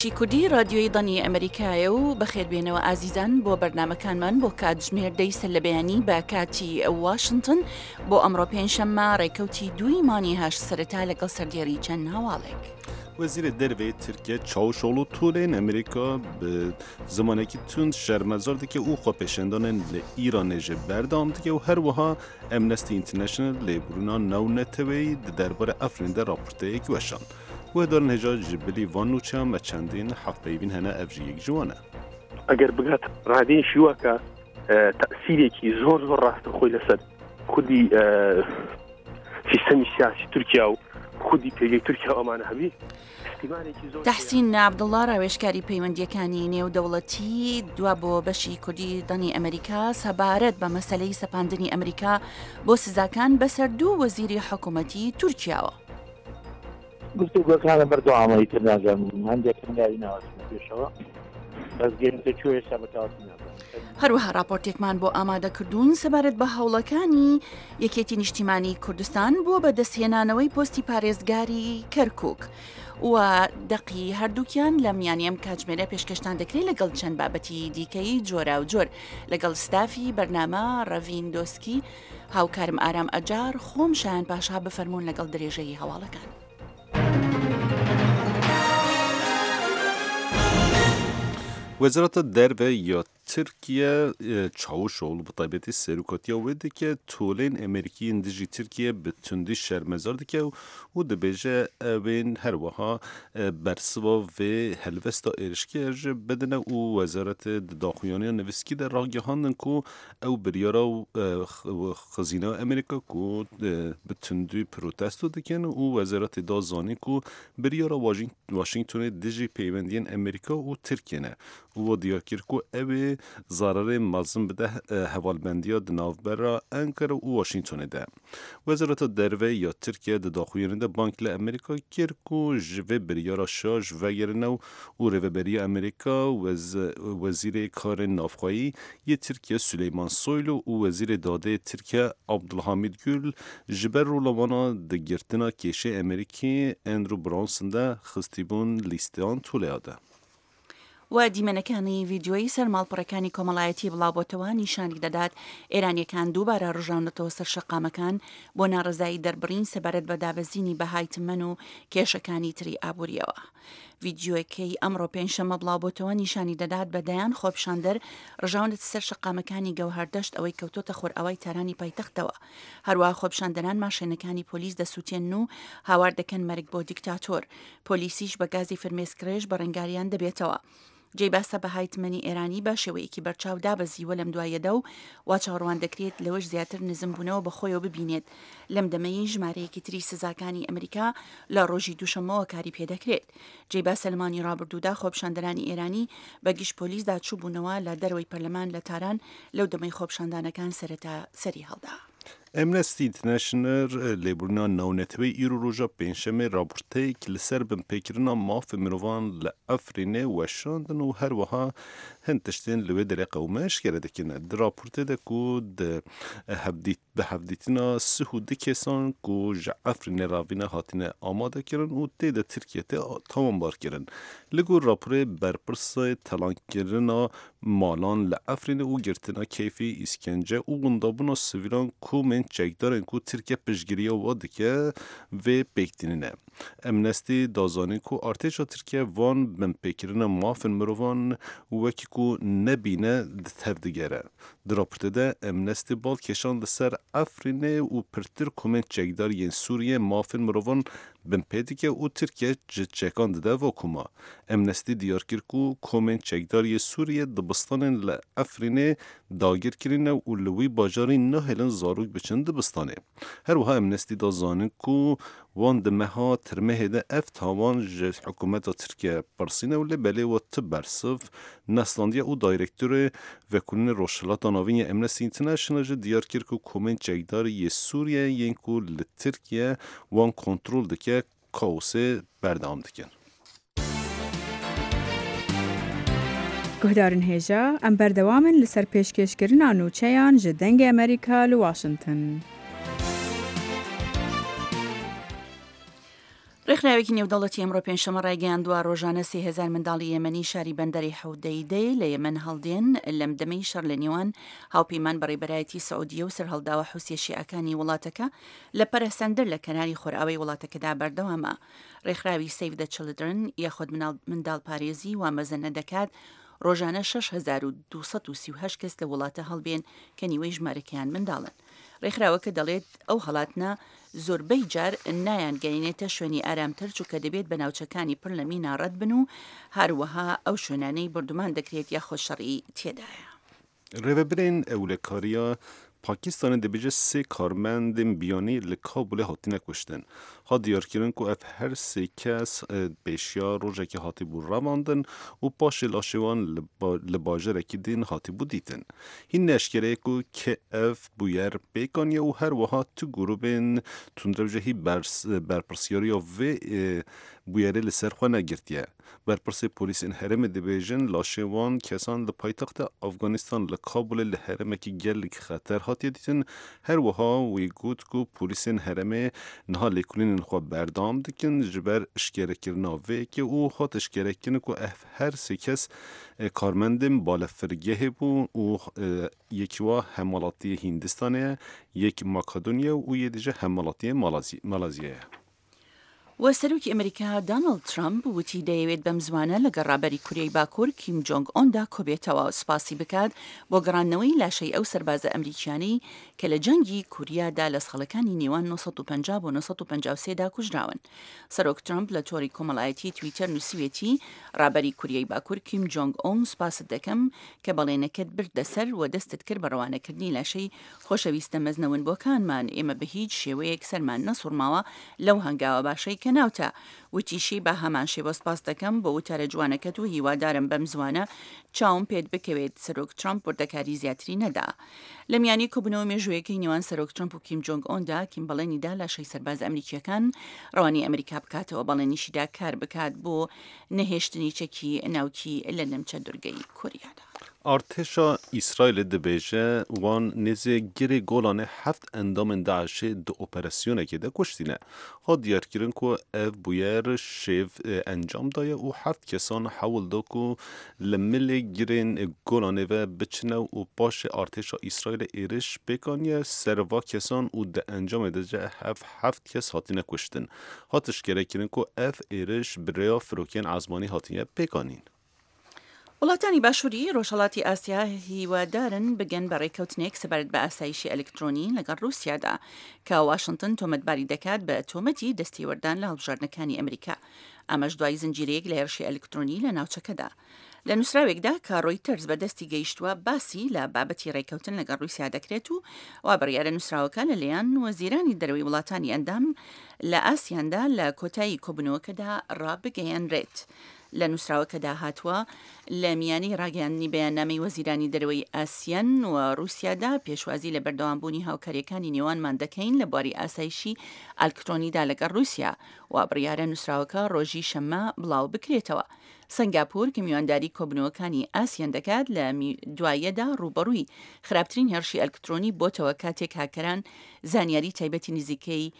کوردی رادیۆی دەنگی ئەمریکایە و بەخێربێنەوە ئازیزان بۆ بەرنامەکانمان بۆ کاتژمێر دەیسە لە بەیانی بە کاتی واشنگتن بۆ ئەمڕۆ پێنجشەممە ڕێکەوتی دووی مانی هاش سەرەتا لەگەڵ سەردێڕی چەند هەواڵێک. وزیر دەروێ تورکیە چاوشۆڵ و تورên ئەمریکا bi zimanekî tund şermezar dike û xwepêşandanên li Îranê jî berdewam dike û her wiha Amnesty International lêbûrîna Newneteweî di derbarê Efrînê de raporteyek weşand. Wêdarin hêja ji bilî van nûçeyan me çendên hevpeyvîn hene ev jî yek ji wan e. Eger bigat radeyên şîweka tesîrekî zor rastixwe li ser xwedî sîstemî siyasî Tirkiye û خودی پێگەی تورکیا ئەمانە هەبی تەحسین عەبدوڵڵا ڕاوێژکاری پەیوەندیەکانی نێودەوڵەتی دوا بۆ بەشی کوردی دەنگی ئەمریکا سەبارەت بە مەسەلەی سەپاندنی ئەمریکا بۆ سزاکان بەسەر دوو وەزیری حکوومەتی تورکیاوە. گفتوگۆکانە بەردەوامەی تر ناگەم هەندێکم داوی ناوەچمە پێشەوە بەس گەرمتە کوێ سەبەتاوەتی ناگەم. هەروەها راپۆرتێکمان بۆ ئامادەکردوون سەبارەت بە هەوڵەکانی یەکێتی نیشتیمانی کوردستان بۆ بەدەستهێنانەوەی پۆستی پارێزگاری کەرکووک و دەقی هەردووکیان لە میانیم کاتژمێرە پێشکەشتان دەکرێت لەگەڵ چەند بابەتی دیکەی جۆرا و جۆر لەگەڵ ستافی بەرنامە ڕەڤین دۆسکی هاوکارم ئارام ئەجار خۆم شایان پاشا بفەرمونون لەگەڵ درێژەی هەواڵەکان. وزارت درve یا Türkiye Çavuşoğlu bu taybeti serukatiya ve dike tolên Amerîkiyên dijî Tirkiye bi tundî şermezar dike û dibêje evên her wiha bersiva vê helbesta êrişkê ji bedine û Wezaretê di daxuyaniya nivîskî de ragihandin ku ew biryara xizîna Amerîka ku bi tundî protesto dikin û Wezaretê da zanî ku biryara Washingtonê dijî peywendiyên Amerîka û Tirkiye ne û diyar kir ku ew ê zararê mezin bide hevalbendiya di navbera Ankara û Washingtonê de. Wezareta derve ya Tirkiye di daxuyanê de bank li Amerîka kir ku ji vê biryara şa ji vegerîne û rêveberiya Amerîka wezîrê karên navxwayî yê Tirkiye Süleyman Soylu û wezîrê dadeyê Tirkiye Abdulhamid Gül ji ber rûlevana digirtina kêşê Amerîkî Andrew Branson de xistîbûn lîsteyan Tuleya de. و دیمەنەکانی ڤیدیۆی سەرماڵپەڕەکانی کۆمەڵایەتی بڵاوبۆتەوە نیشانی دەدات ئێرانیەکان دووبارە ڕژاونەتەوە سەر شەقامەکان بۆ ناڕزایی دەربڕین سەبارەت بە دابەزینی بەهای تمەن و کێشەکانی تری ئابوووریەوە. ڤیدیۆەکەی ئەمڕۆ پێنجشەممە بڵاوبۆتەوە نیشانی دەدات بەدایان خۆپشاندەر ڕژاونەت سەر شەقامەکانی گەوهەردەشت ئەوەی کەوتۆتە خۆرئەوەی تارانی پایتەختەوە. هەروەها خۆپشاندەران ماشێنەکانی پۆلیس دەسووتێن و هاوار دەکەن مەرگ بۆ دیکتاتۆر. پۆلیسیش بە گازی فرمێسکرێژ بە ڕێنگاریان دەبێتەوە. جێی باسە بەهای تمەنی ئێرانی بە شێوەیەکی بەرچاو دابەزیوە لەم دوایەدا و وا چاوەڕوان دەکرێت لەوەش زیاتر نزم بوونەوە بەخۆیەوە ببینێت. لەم دەمەی ژمارەیەکی تری سزاکانی ئەمریکا لە ڕۆژی دووشەمەوە کاری پێدەکرێت. جێی با سەلمانی ڕابردوودا خۆپشاندەرانی ئێرانی بە گشت پۆلیسدا چوو بوونەوە لە دەرەوەی پەرلەمان لە تاران لەو دەمەی خۆپشاندانەکان سەرەتا سەری هەڵدا. Amnesty International lêbûrîna Newneteweî îro roja pênjşemê raporteyek li ser binpêkirina mafê mirovan li Efrînê weşandin û her wiha hin tiştên li wê derê qewme eşkere dikin. Di raportê de ku bi hevdîtina sih û du kesan ku ji Efrînê ravîne hatine amadekirin û tê de Tirkiyeyê tamambar kirin. Li gor raporê berpirsê telankirina malan li Efrînê û girtina keyfê îskence û wendabûna sivîlan komên çekdarên ku Tirkiye piştgiriya wa dike vê pêkdînîne. Amnesty dazanî ku artêşa Tirkiye van binpêkirina mafên mirovan wekî ku nebîne di tev digere. Di raportê de Amnesty bal kêşan li ser Efrînê û pirtir komên çekdar yên Sûriye mafên mirovan binpê dike û Tirkiye ji çekan dide vakûma. Amnesty diyar kir ku komên çekdar yê Sûriye dibistanên li Efrînê dagir kirîne û li wî bajarî nahêlin zarok biçin dibistanê. Her wiha Amnesty da zanîn ku wan di meha tirmehê de ev tawan ji hikûmeta Tirkiye pirsîne û lê belê we ti bersiv neslandiya û dayrektörê vekurînê Rojhilata Navîn ya Amnesty International ji diyar kir ku komên çekdar yê Sûriye yên ku li Tirkiye wan kontrol dike kaosê berdewam dikin. Guhdarên hêja em berdewamin li ser pêşkêşkirina nûçeyan ji dengê Amerîka li Washington. ڕێکخراوێکی نێودەوڵەتی ئەمڕۆ پێنجشەمە ڕایگەیاندووە ڕۆژانە 3000 منداڵی یەمەنی شاری بەندەری حەودەیدەی لە یەمەن هەڵدێن لەم دەمەی شەڕ لە نێوان هاوپەیمان بەڕێبەرایەتی سەعودیە و سەرهەڵداوە حوسیە شیعەکانی وڵاتەکە لە پەرەسەندر لە کەناری خۆرئاوی وڵاتەکەدا بەردەوامە. ڕێکخراوی Save the Children یاخود منداڵ پارێزی وامەزەنە دەکات ڕۆژانە 6238 کەس لە وڵاتە هەڵبێن کە نیوەی ژمارەکەیان منداڵن. ڕێکخراوەکە دەڵێت ئەو هەڵاتنە زۆربەی جار نایان گەینێتە شوێنی ئارامتر چووکە دەبێت بە ناوچەکانی پڕ لە مینا ڕەت بن و هەروەها ئەو شوێنانەی بردومان دەکرێت یا خۆشەڕی تێدایە. ڕێبەرین ئەولەکاریە پاکستان دەبێژە 3 کارمەندên بیانی li Kabulê hatine kuştin. Ha diyarkirin ku ev her 3 kes pêşiya rojekê hatibû revandin û paşê laşê wan li bajarekî din hatibû dîtin. Hîn neşkereye ku ke ev bûyer pêkaniye û her wiha tu grûpên tundrev jî hî berpirsyariya vê bûyerê li ser xwe negirtiye. Berpirsê polîsên herêmê dibêjin laşê wan kesan li paytexta Afganistan li Kabulê li herêmekî gelekî xeter hatiye dîtin. Her wiha wî got ku polîsên herêmê niha lêkolînên xwe berdam dikin ji ber işkerekirina vêyekê û hat işkerekirin ku ev her 3 kes karmendên balafirgehê bûn û yekî wa hemalatiyê Hindistanê ye, yek Makedoniya û yê dîje hemalatiyê Malazyayê ye. و سەرۆکی ئەمریکا دۆناڵد ترامپ وتی دەیەوێت بەم زوانە لە گەڕابەری کوریای باکوور کیم جۆنگ ئۆندا کۆبێتەوە سپاسی بکات بۆ گەڕاندنەوەی لاشەی ئەو سەربازە ئەمریکیانەی کە لە جەنگی کوریادا لە ساڵەکانی نێوان 1950 بۆ 1953دا کوژراون. سەرۆک ترامپ لە تۆری کۆمەڵایەتی تویتەر نووسیوێتی ڕابەری کوریای باکوور کیم جۆنگ ئۆن سپاست دەکەم کە بەڵێنەکەت بردە سەر و دەستت کرد بە ڕەوانەکردنی لاشەی خۆشەویستە مەزنەون بۆکانمان. ئێمە بە هیچ شێوەیەک سەرمان نەسوڕماوە لەو هەنگاوە باشەی کە ناوتە. وتیشی بە هەمان شێوە سپاس دەکەم بۆ وتارە جوانەکەت و هیوادارم بەم زوانە چاوم پێت بکەوێت. سەرۆک ترامپ وردەکاری زیاتری نەدا. لە میانی کۆبوونەوە مێژوویەکەی نێوان سەرۆک ترامپ و کیم جۆنگ ئۆندا کیم بەڵێنیدا لاشەی سەرباز ئەمریکیەکان ڕەوانی ئەمریکا بکاتەوە بەڵێنیشیدا کار بکات بۆ نەهێشتنی چەکی ناوکی لە نەمچە دورگەی کوریادا. Artêşa İsraîlê dibêje wan nêzê girê Golanê 7 endamên Daişê di operasyonekê de kuştîne. Ha diyarkirin ku ev bûyer şêv encam daye û 7 kesan hewil da ku li milê girên Golanê ve biçine û paşê artêşa İsraîlê êriş pêkaniye serva kesan û di encamê de ji hev 7 kes hatine kuştin. Hat işkerekirin ku ev êriş bi rêya firokiyên ezmanî hatine pêkanîn. وڵاتانی باشووری ڕۆژهەڵاتی ئاسیا هیوادارن بگەن بە ڕێکەوتنێک سەبارەت بە ئاسایشی ئەلکترۆنی لەگەڵ رووسیادا کە واشنگتن تۆمەتباری دەکات بە تۆمەتی دەستێوەردان لە هەڵبژاردنەکانی ئەمریکا. ئەمەش دوای زنجیرەیەک لە هێرشی ئەلکترۆنی لە ناوچەکەدا. لە نووسراوێکدا کە ڕۆیتەرز بەدەستی گەیشتووە باسی لە بابەتی ڕێکەوتن لەگەڵ رووسیا دەکرێت و وا بڕیارە نووسراوەکە لەلایەن وەزیرانی دەرەوەی وڵاتانی ئەندام لە ئاسیاندا لە کۆتایی کۆبوونەوەکەدا ڕابگەیەنرێت. لە نووسراوەکەدا هاتووە لە میانی ڕاگەیاندنی بەیاننامەی وەزیرانی دەرەوەی ئاسیان و رووسیادا پێشوازی لە بەردەوامبوونی هاوکاریەکانی نێوانمان دەکەین لە بواری ئاسایشی ئەلکترۆنیدا لەگەڵ رووسیا و بڕیارە نووسراوەکە ڕۆژی شەممە بڵاو بکرێتەوە. سنگاپور کە میوانداری کۆبنەوەکانی ئاسیان دەکات لە دوایەدا ڕوبەڕووی خراپترین هێرشی ئەلکترۆنی بۆتەوە کاتێک هاکەران زانیاری تایبەتی نزیکەی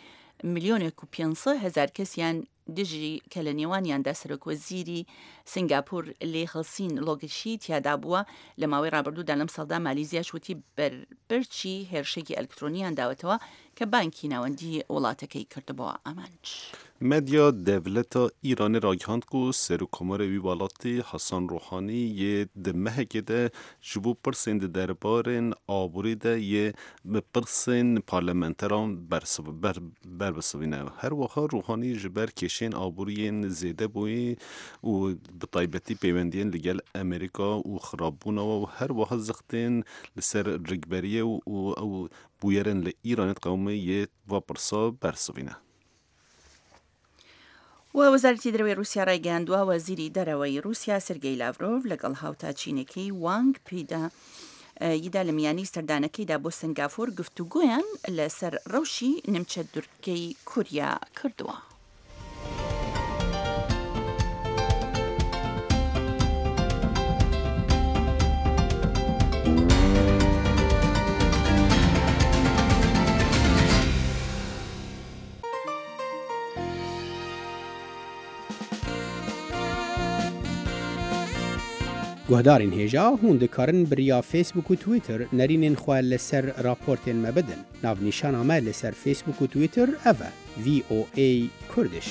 1,500,000 کەسیان دژی کە لە نێوانیاندا سەرۆکوەزیری سنگاپور لێ خەڵسین لۆگشی تیادا بووە لە ماوەی ڕابردوودا لەم ساڵدا مالیزیاش وتی بەرچی هێرشێکی ئەلکترۆنیان داوەتەوە کە بانکی ناوەندی وڵاتەکەی کردبەوە ئامانج. Medya devleta Îranê ragihand ku serokkomarê wî welatî Hasan Rohanî yê di mehekê de ji bo pirsên di derbarên aborî de yê bi pirsên parlamenteran berbisivîne. Her wiha Rohanî ji ber kêşên aboriyên zêdebûyî û bi taybetî peywendiyên li gel Amerîka û xirabbûnawa û her wiha zixtên li ser rêkberiyê û ew bûyerên li Îranê qewmê yê va pirsa bersivîne. و وەزارەتی دەرەوەی رووسیا ڕایگەیاندووە وەزیری دەرەوەی رووسیا سێرگەی لاڤرۆڤ لەگەڵ هاوتا چینەکەی وانگ یدا لە میانی سەردانەکەیدا بۆ سنگاپۆر گفتوگۆیان لەسەر ڕەوشی نمچە دورگەی کوریا کردووە. گهدارین هێژا هون دikarin biriya Facebook û Twitter nerînên xwe li ser raportên me bidin. Navnîşana me li ser Facebook û Twitter ev e VOA Kurdiş.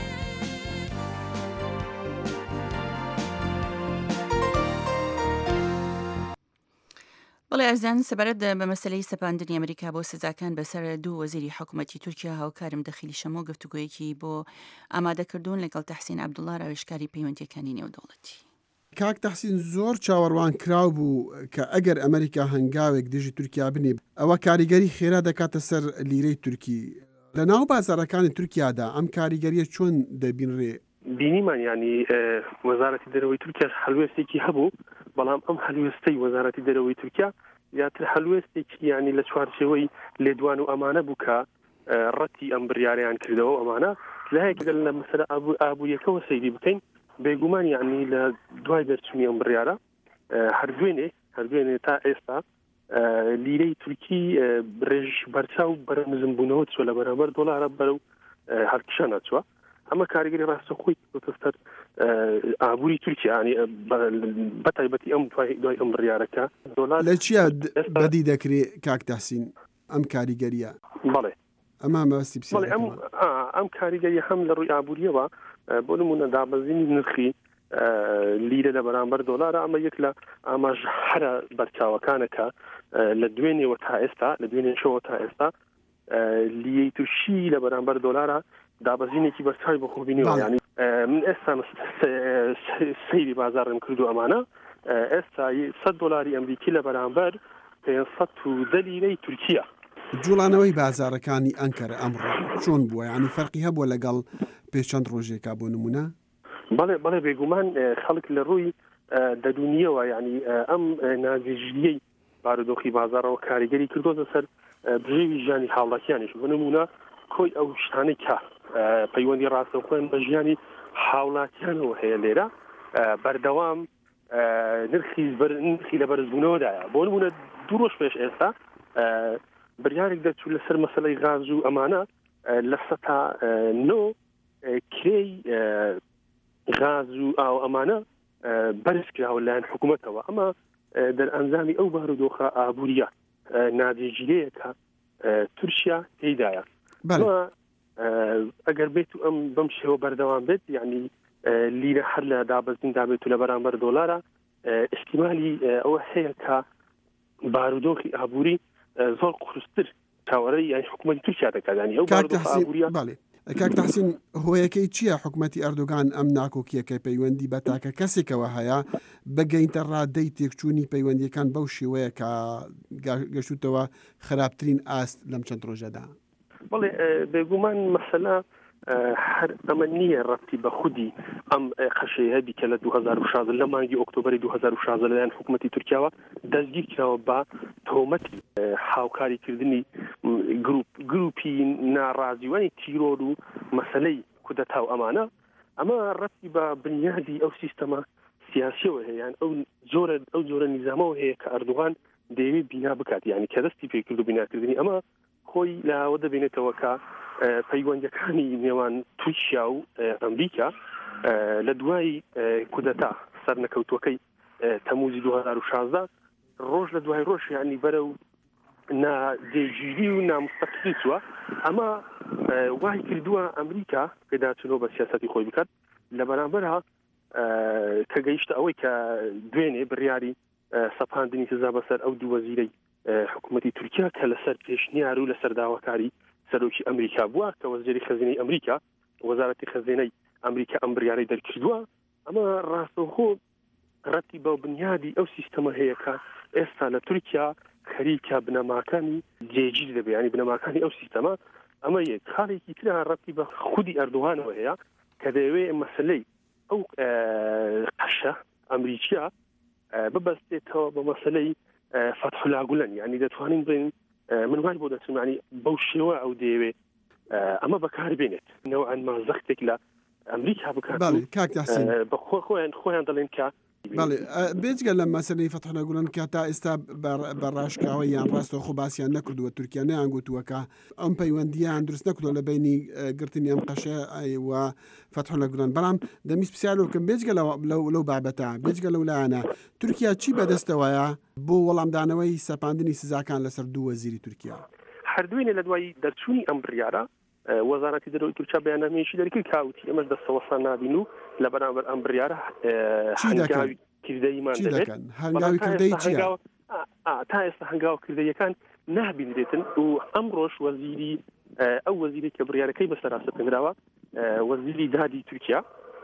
بەڵێ ئەزان سەبارەت بە مەسلەی سەپاندنی ئەمریکا بۆ سزاکان بەسەر دوو وەزیری حکوومەتی تورکیا هاوکارم دەخیلی شەمۆ گفتوگویەکی بۆ ئامادەکردوون لەگەڵ تەحسین عەبدوڵڵا ڕاوێژکاری پەیوەندیەکانی نێودەوڵەتی. کاک تەحسین زۆر چاوەڕوان کراو بوو کە ئەگەر ئەمریکا هەنگاوێک دژی تورکیا بنێ ئەوە کاریگەری خێرا دەکاتە سەر لیرەی تورکی. لە ناو بازارەکانی تورکیادا ئەم کاریگەریە چۆن دەبینڕێ؟ بینیمان ینی وەزارەتی دەرەوەی تورکیا هەلوێستێکی هەبوو، بەڵام ئەم هەلوێستەی وەزارەتی دەرەوەی تورکیا یاتر هەلوێستێکی ینی لە چوارچێوەی لێدوان و ئەمانە بوو کە ڕەتی ئەم بڕیاریان کردەوە ئەمانە لایەکگەل لە مەسەلە ئابوووریەکەەوە سەیری بکەین بێگومان یعنی لە دوای دەرچوونی ئەم بڕیارە هەردوێنێ تا ئێستا لیرەی تورکی ڕێژ بەرچاو بەرەمزم بوونەوە چوە لە بەرامبەر دۆلارە بەرەو هەرکشە ناچوە. ئەمە کاریگەری ڕاستەخۆی بۆتەستەر ئابووری تورکیا ینی بەتایبەتی ئەم دوای ئەم بڕیارەکە دۆلار لە چیە بەدی دەکرێت کاک تەحسین ئەم کاریگەریە؟ بەڵێ ئەمە مەبەستی پرسیارەکەمە. ئەم کاریگەری هەم لە ڕووی ئابووریەوە بۆ نمونە دابەزینی نرخی لیرە لە بەرامبەر دۆلارە ئەمە یەک لە ئاماژ هەرە بەرچاوەکانەکە لە دوێنێەوە تا ئێستا لە دوێنێشەوە تا ئێستا لیەی تووشی لە بەرامبەر دۆلارە دابەزینێکی بەرچاوی بە خۆبینیوە. ینی من ئێستا سەیری بازارم کردو ئەمانە ئێستا $100 ئەمریکی لە بەرامبەر 510 لیرەی تورکیا. جوڵانەوەی بازارەکانی ئەنکەرە ئەمڕۆ چۆن بووە؟ ینی فەرقی هەبووە لەگەڵ پێش چەند ڕۆژێکا بۆ نمونە؟ بەڵێ بێگومان خەڵک لە ڕووی دەدونیەوە ینی ئەم ناجێژیەی بارودۆخی بازارەوە کاریگەری کردۆتە سەر بژێوی ژیانی هاوڵاتیانیش بۆ نمونە کۆی ئەو شتانەی کە پەیوەندی ڕاستەوخۆیان بە ژیانی هاوڵاتیانەوە هەیە لێرە بەردەوام نرخی لە بەرزبوونەوەدایە. بۆ نمونە دوو ڕۆژ پێش ئێستا بڕیارێک دەچوو لەسەر مەسەلەی غاز و ئەمانە لە سەتا نۆ کرێی غاز و ئاو ئەمانە بەرز کراوە لایەن حکوومەتەوە. ئەمە دەرئەنجامی ئەو بارودۆخە ئابووریە ناجێژیرەیەکە تورکیا تێیدایە. ئەگەر بێت و ئەم بەم شێوە بەردەوام بێت یعنی لیرە هەر لە دابەزین دابێت و لە بەرامبەر دۆلارە احتیمالی ئەوە هەیە کە بارودۆخی ئابووری زۆر قورستر چاوەڕێی یعنی حکوومەتی تورکیا دەکات. ینی ئەو بارودۆخە ئابووریە کاک تەحسین هۆیەکەی چییە حکوومەتی ئەردۆغان ئەم ناکۆکیەکەی پەیوەندی بە تاکە کەسێکەوە هەیە بەگەینتە ڕادەی تێکچوونی پەیوەندیەکان بەو شێوەیە کە گەشتوتەوە خراپترین ئاست لەم چەند ڕۆژەدا؟ بەڵێ بێگومان مەسەلە هەر ئەمە نییە ڕەتی بە خودی ئەم قەشەیە هەبی کە لە 2016 لە مانگی ئۆکتۆبەری 2016 لەلایەن حکوومەتی تورکیاوە دەستگیر کراوە بە تۆمەتی هاوکاریکردنی گروپی ناڕازیوانی تیرۆر و مەسەلەی کودەتا و ئەمە ڕەتی بە بنیادی ئەو سیستەمە سیاسیەوە هەیە یان ئەو جۆرە نیزامەوە هەیە کە ئەردوغان دەیەوێت بینا بکات ینی کە دەستی پێکرد و بیناکردنی ئەمە خۆی لاوە دەبێنێتەوە کە پەیوەندیەکانی نێوان تورکیا و ئەمریکا لە دوای کودەتا سەرنەکەوتوەکەی تەموزی 2016 ڕۆژ لە دوای ڕۆژ ینی بەرە و ناجێگیری و نامستەقلی چووە. ئەمە وای کردووە ئەمریکا پێداچنەوە بە سیاسەتی خۆی بکات لە بەرامبەرها کە گەیشتە ئەوەی کە دوێنێ بڕیاری سەپاندنی سزا بەسەر ئەو دوو وەزیرەی حکوومەتی تورکیا کە لەسەر پێشنیار و لەسەر داواکاری سەرۆکی ئەمریکا بووە کە وەزیری خەزینەی ئەمریکا وەزارەتی خەزینەی ئەمریکا ئەم بڕیارەی دەرکردووە. ئەمە ڕاستەوخۆ ڕەتی بە بنیادی ئەو سیستەمە هەیە کە ئێستا لە تورکیا خەریکە بنەماکانی جێگیر دەبێت ینی بنەماکانی ئەو سیستەمە. ئەمە یەک خاڵێکی ترە ڕەتی بە خودی ئەردوغانەوە هەیە کە دەیەوێت مەسەلەی ئەو قەشە ئەمریکا ببەستێتەوە بە مەسەلەی فتحولا گولەن ینی دەتوانین بڵێن من وای بۆ دەچمانی بەو شێوە ئەو دەیەوێت ئەمە بەکاربێنێت نەوەعەن مازەختێک لە ئەمریکا بکات کاک تەحسین بە خۆیان دەڵێن کە بەڵێ بێجگە لە مەسەلەی فەتحولە گوڵن کە تا ئێستا بەڕاشکاوە یان ڕاستە خۆ باسییان نەکردووە تورکیا نەیان گوتووەکە ئەم پەیوەندیان دروست نەکردووە لە بینی گرتنی ئەم قەشە و فەتحولە گوڵن بەڵام دەمیست پرسیارەوەکەم بێجگە لەو بابەتە بێجگە لەو لایەنە تورکیا چی بەدەستەوەیە بۆ وەڵامدانەوەی سەپاندنی سزاکان لەسەر دوو وەزیری تورکیا هەردووینە لە دوای دەرچوونی ئەم بڕیارە وەزارەتی دەرەوەی تورکیا بەیاننامەیەکی دەرکرد کاوتی ئێمەش دەستەوەسان نابین و لە بەرامبەر ئەم بڕیارە هەنگاوی کردەیمان دەبێت هەنگاوی کردەی چییە؟ تا ئێستا هەنگاو کردەیەکان نابینرێتن و ئەمڕۆژ وەزیری ئەو وەزیری کە بڕیارەکەی بەسەراسە پێنراوە وەزیری دادی تورکیا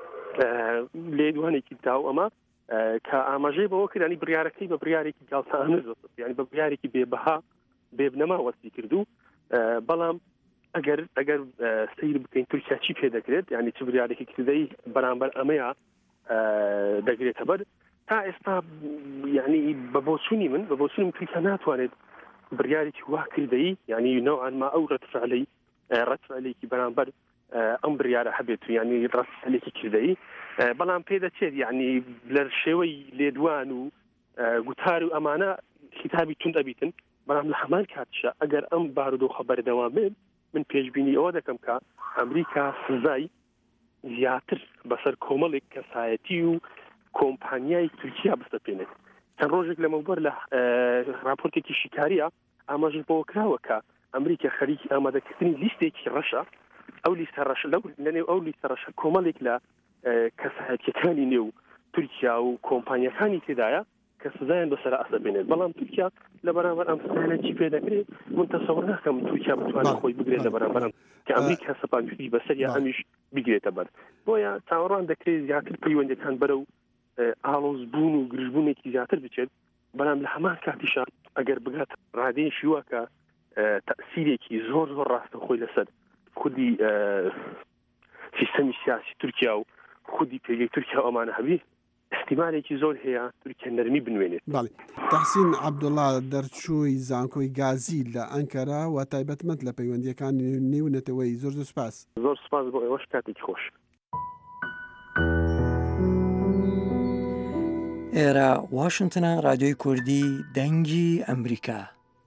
لێدوانێکی داو ئەمە کە ئاماژەی بەوە کردانی بڕیارەکەی بە بڕیارێکی گاڵتەانە ینی بە بڕیارێکی بێبەها بێبنەما وەستی کردو بەڵام ئەگەر سیر بکەین تورکیا چی پێ دەکرێت ینی چ بڕیارێکی کردەی بەرامبەر ئەمەیە دەگرێتە بەر تا ئێستا ینی بە بۆچوونی من تورکیا ناتوانێت بڕیارێکی وا کردەی ینی نەوعان ما ئەو ڕەتفعلێکی بەرامبەر ئەم بڕیارە هەبێت و ینی ڕەتفعلێکی کردەی بەڵام پێدەچێت ینی لە شێوەی لێدوان و گوتار و ئەمانە خیتابی تون دەبیتن بەڵام لە هەمان کاتشە ئەگەر ئەم بارودۆخە بەردەوام بێت من پێشبینی ئەوە دەکەم کە ئەمریکا سزای زیاتر بەسەر کۆمەڵێک کەسایەتی و کۆمپانیای تورکیا بستەپێنێت چەند ڕۆژێک لەمەوبەر لە راپۆرتێکی شیکاریە ئاماژ بۆ کراوە کە ئەمریکا خەریکی ئامادەکردنی لیستێکی ڕەشە ئەو لیستە ڕەشە لەنێو ئەو لیستە ڕەشە کۆمەڵێک لە کەسایەتیەکانی نێو تورکیا و کۆمپانیەکانی تێدایە کە سزایان بەسەر ئەسە بێنێت بەڵام تورکیا لە بەرامبەر ئەم سزایانە چی پێ دەکرێت من تەسەوڕ ناکەم تورکیا بتوانێت خۆی بگرێت لە بەرامبەر کە ئەمریکا سەپاندوی بەسەر یا ئەمیش بگرێتە بەر بۆیە چاوەڕوان دەکرێت زیاتر پەیوەندەکان بەرەو ئاڵۆزبوون و گرژبوونێکی زیاتر بچێت بەڵام لە هەمان کاتیشە ئەگەر بگات ڕادێنشی وە کە تەسیرێکی زۆر ڕاستە خۆی لەسەر خودی سیستەمی سیاسی تورکیا و خودی پێگەی تورکیا ئەمانە هەبی احتیمالێکی زۆر هەیە تورکیا نەرمی بنوێنێت. باڵێ تەحسین عەبدوڵڵا دەرچووی زانکۆی گازی لە ئەنکەرا و تایبەتمەند لە پەیوەندیەکان نێونەتەوەی زۆر سوپاس. زۆر سوپاس بۆ ئێوەش کاتێکی خۆش. ئێرە واشنگتنە رادیۆی کوردی دەنگی ئەمریکا.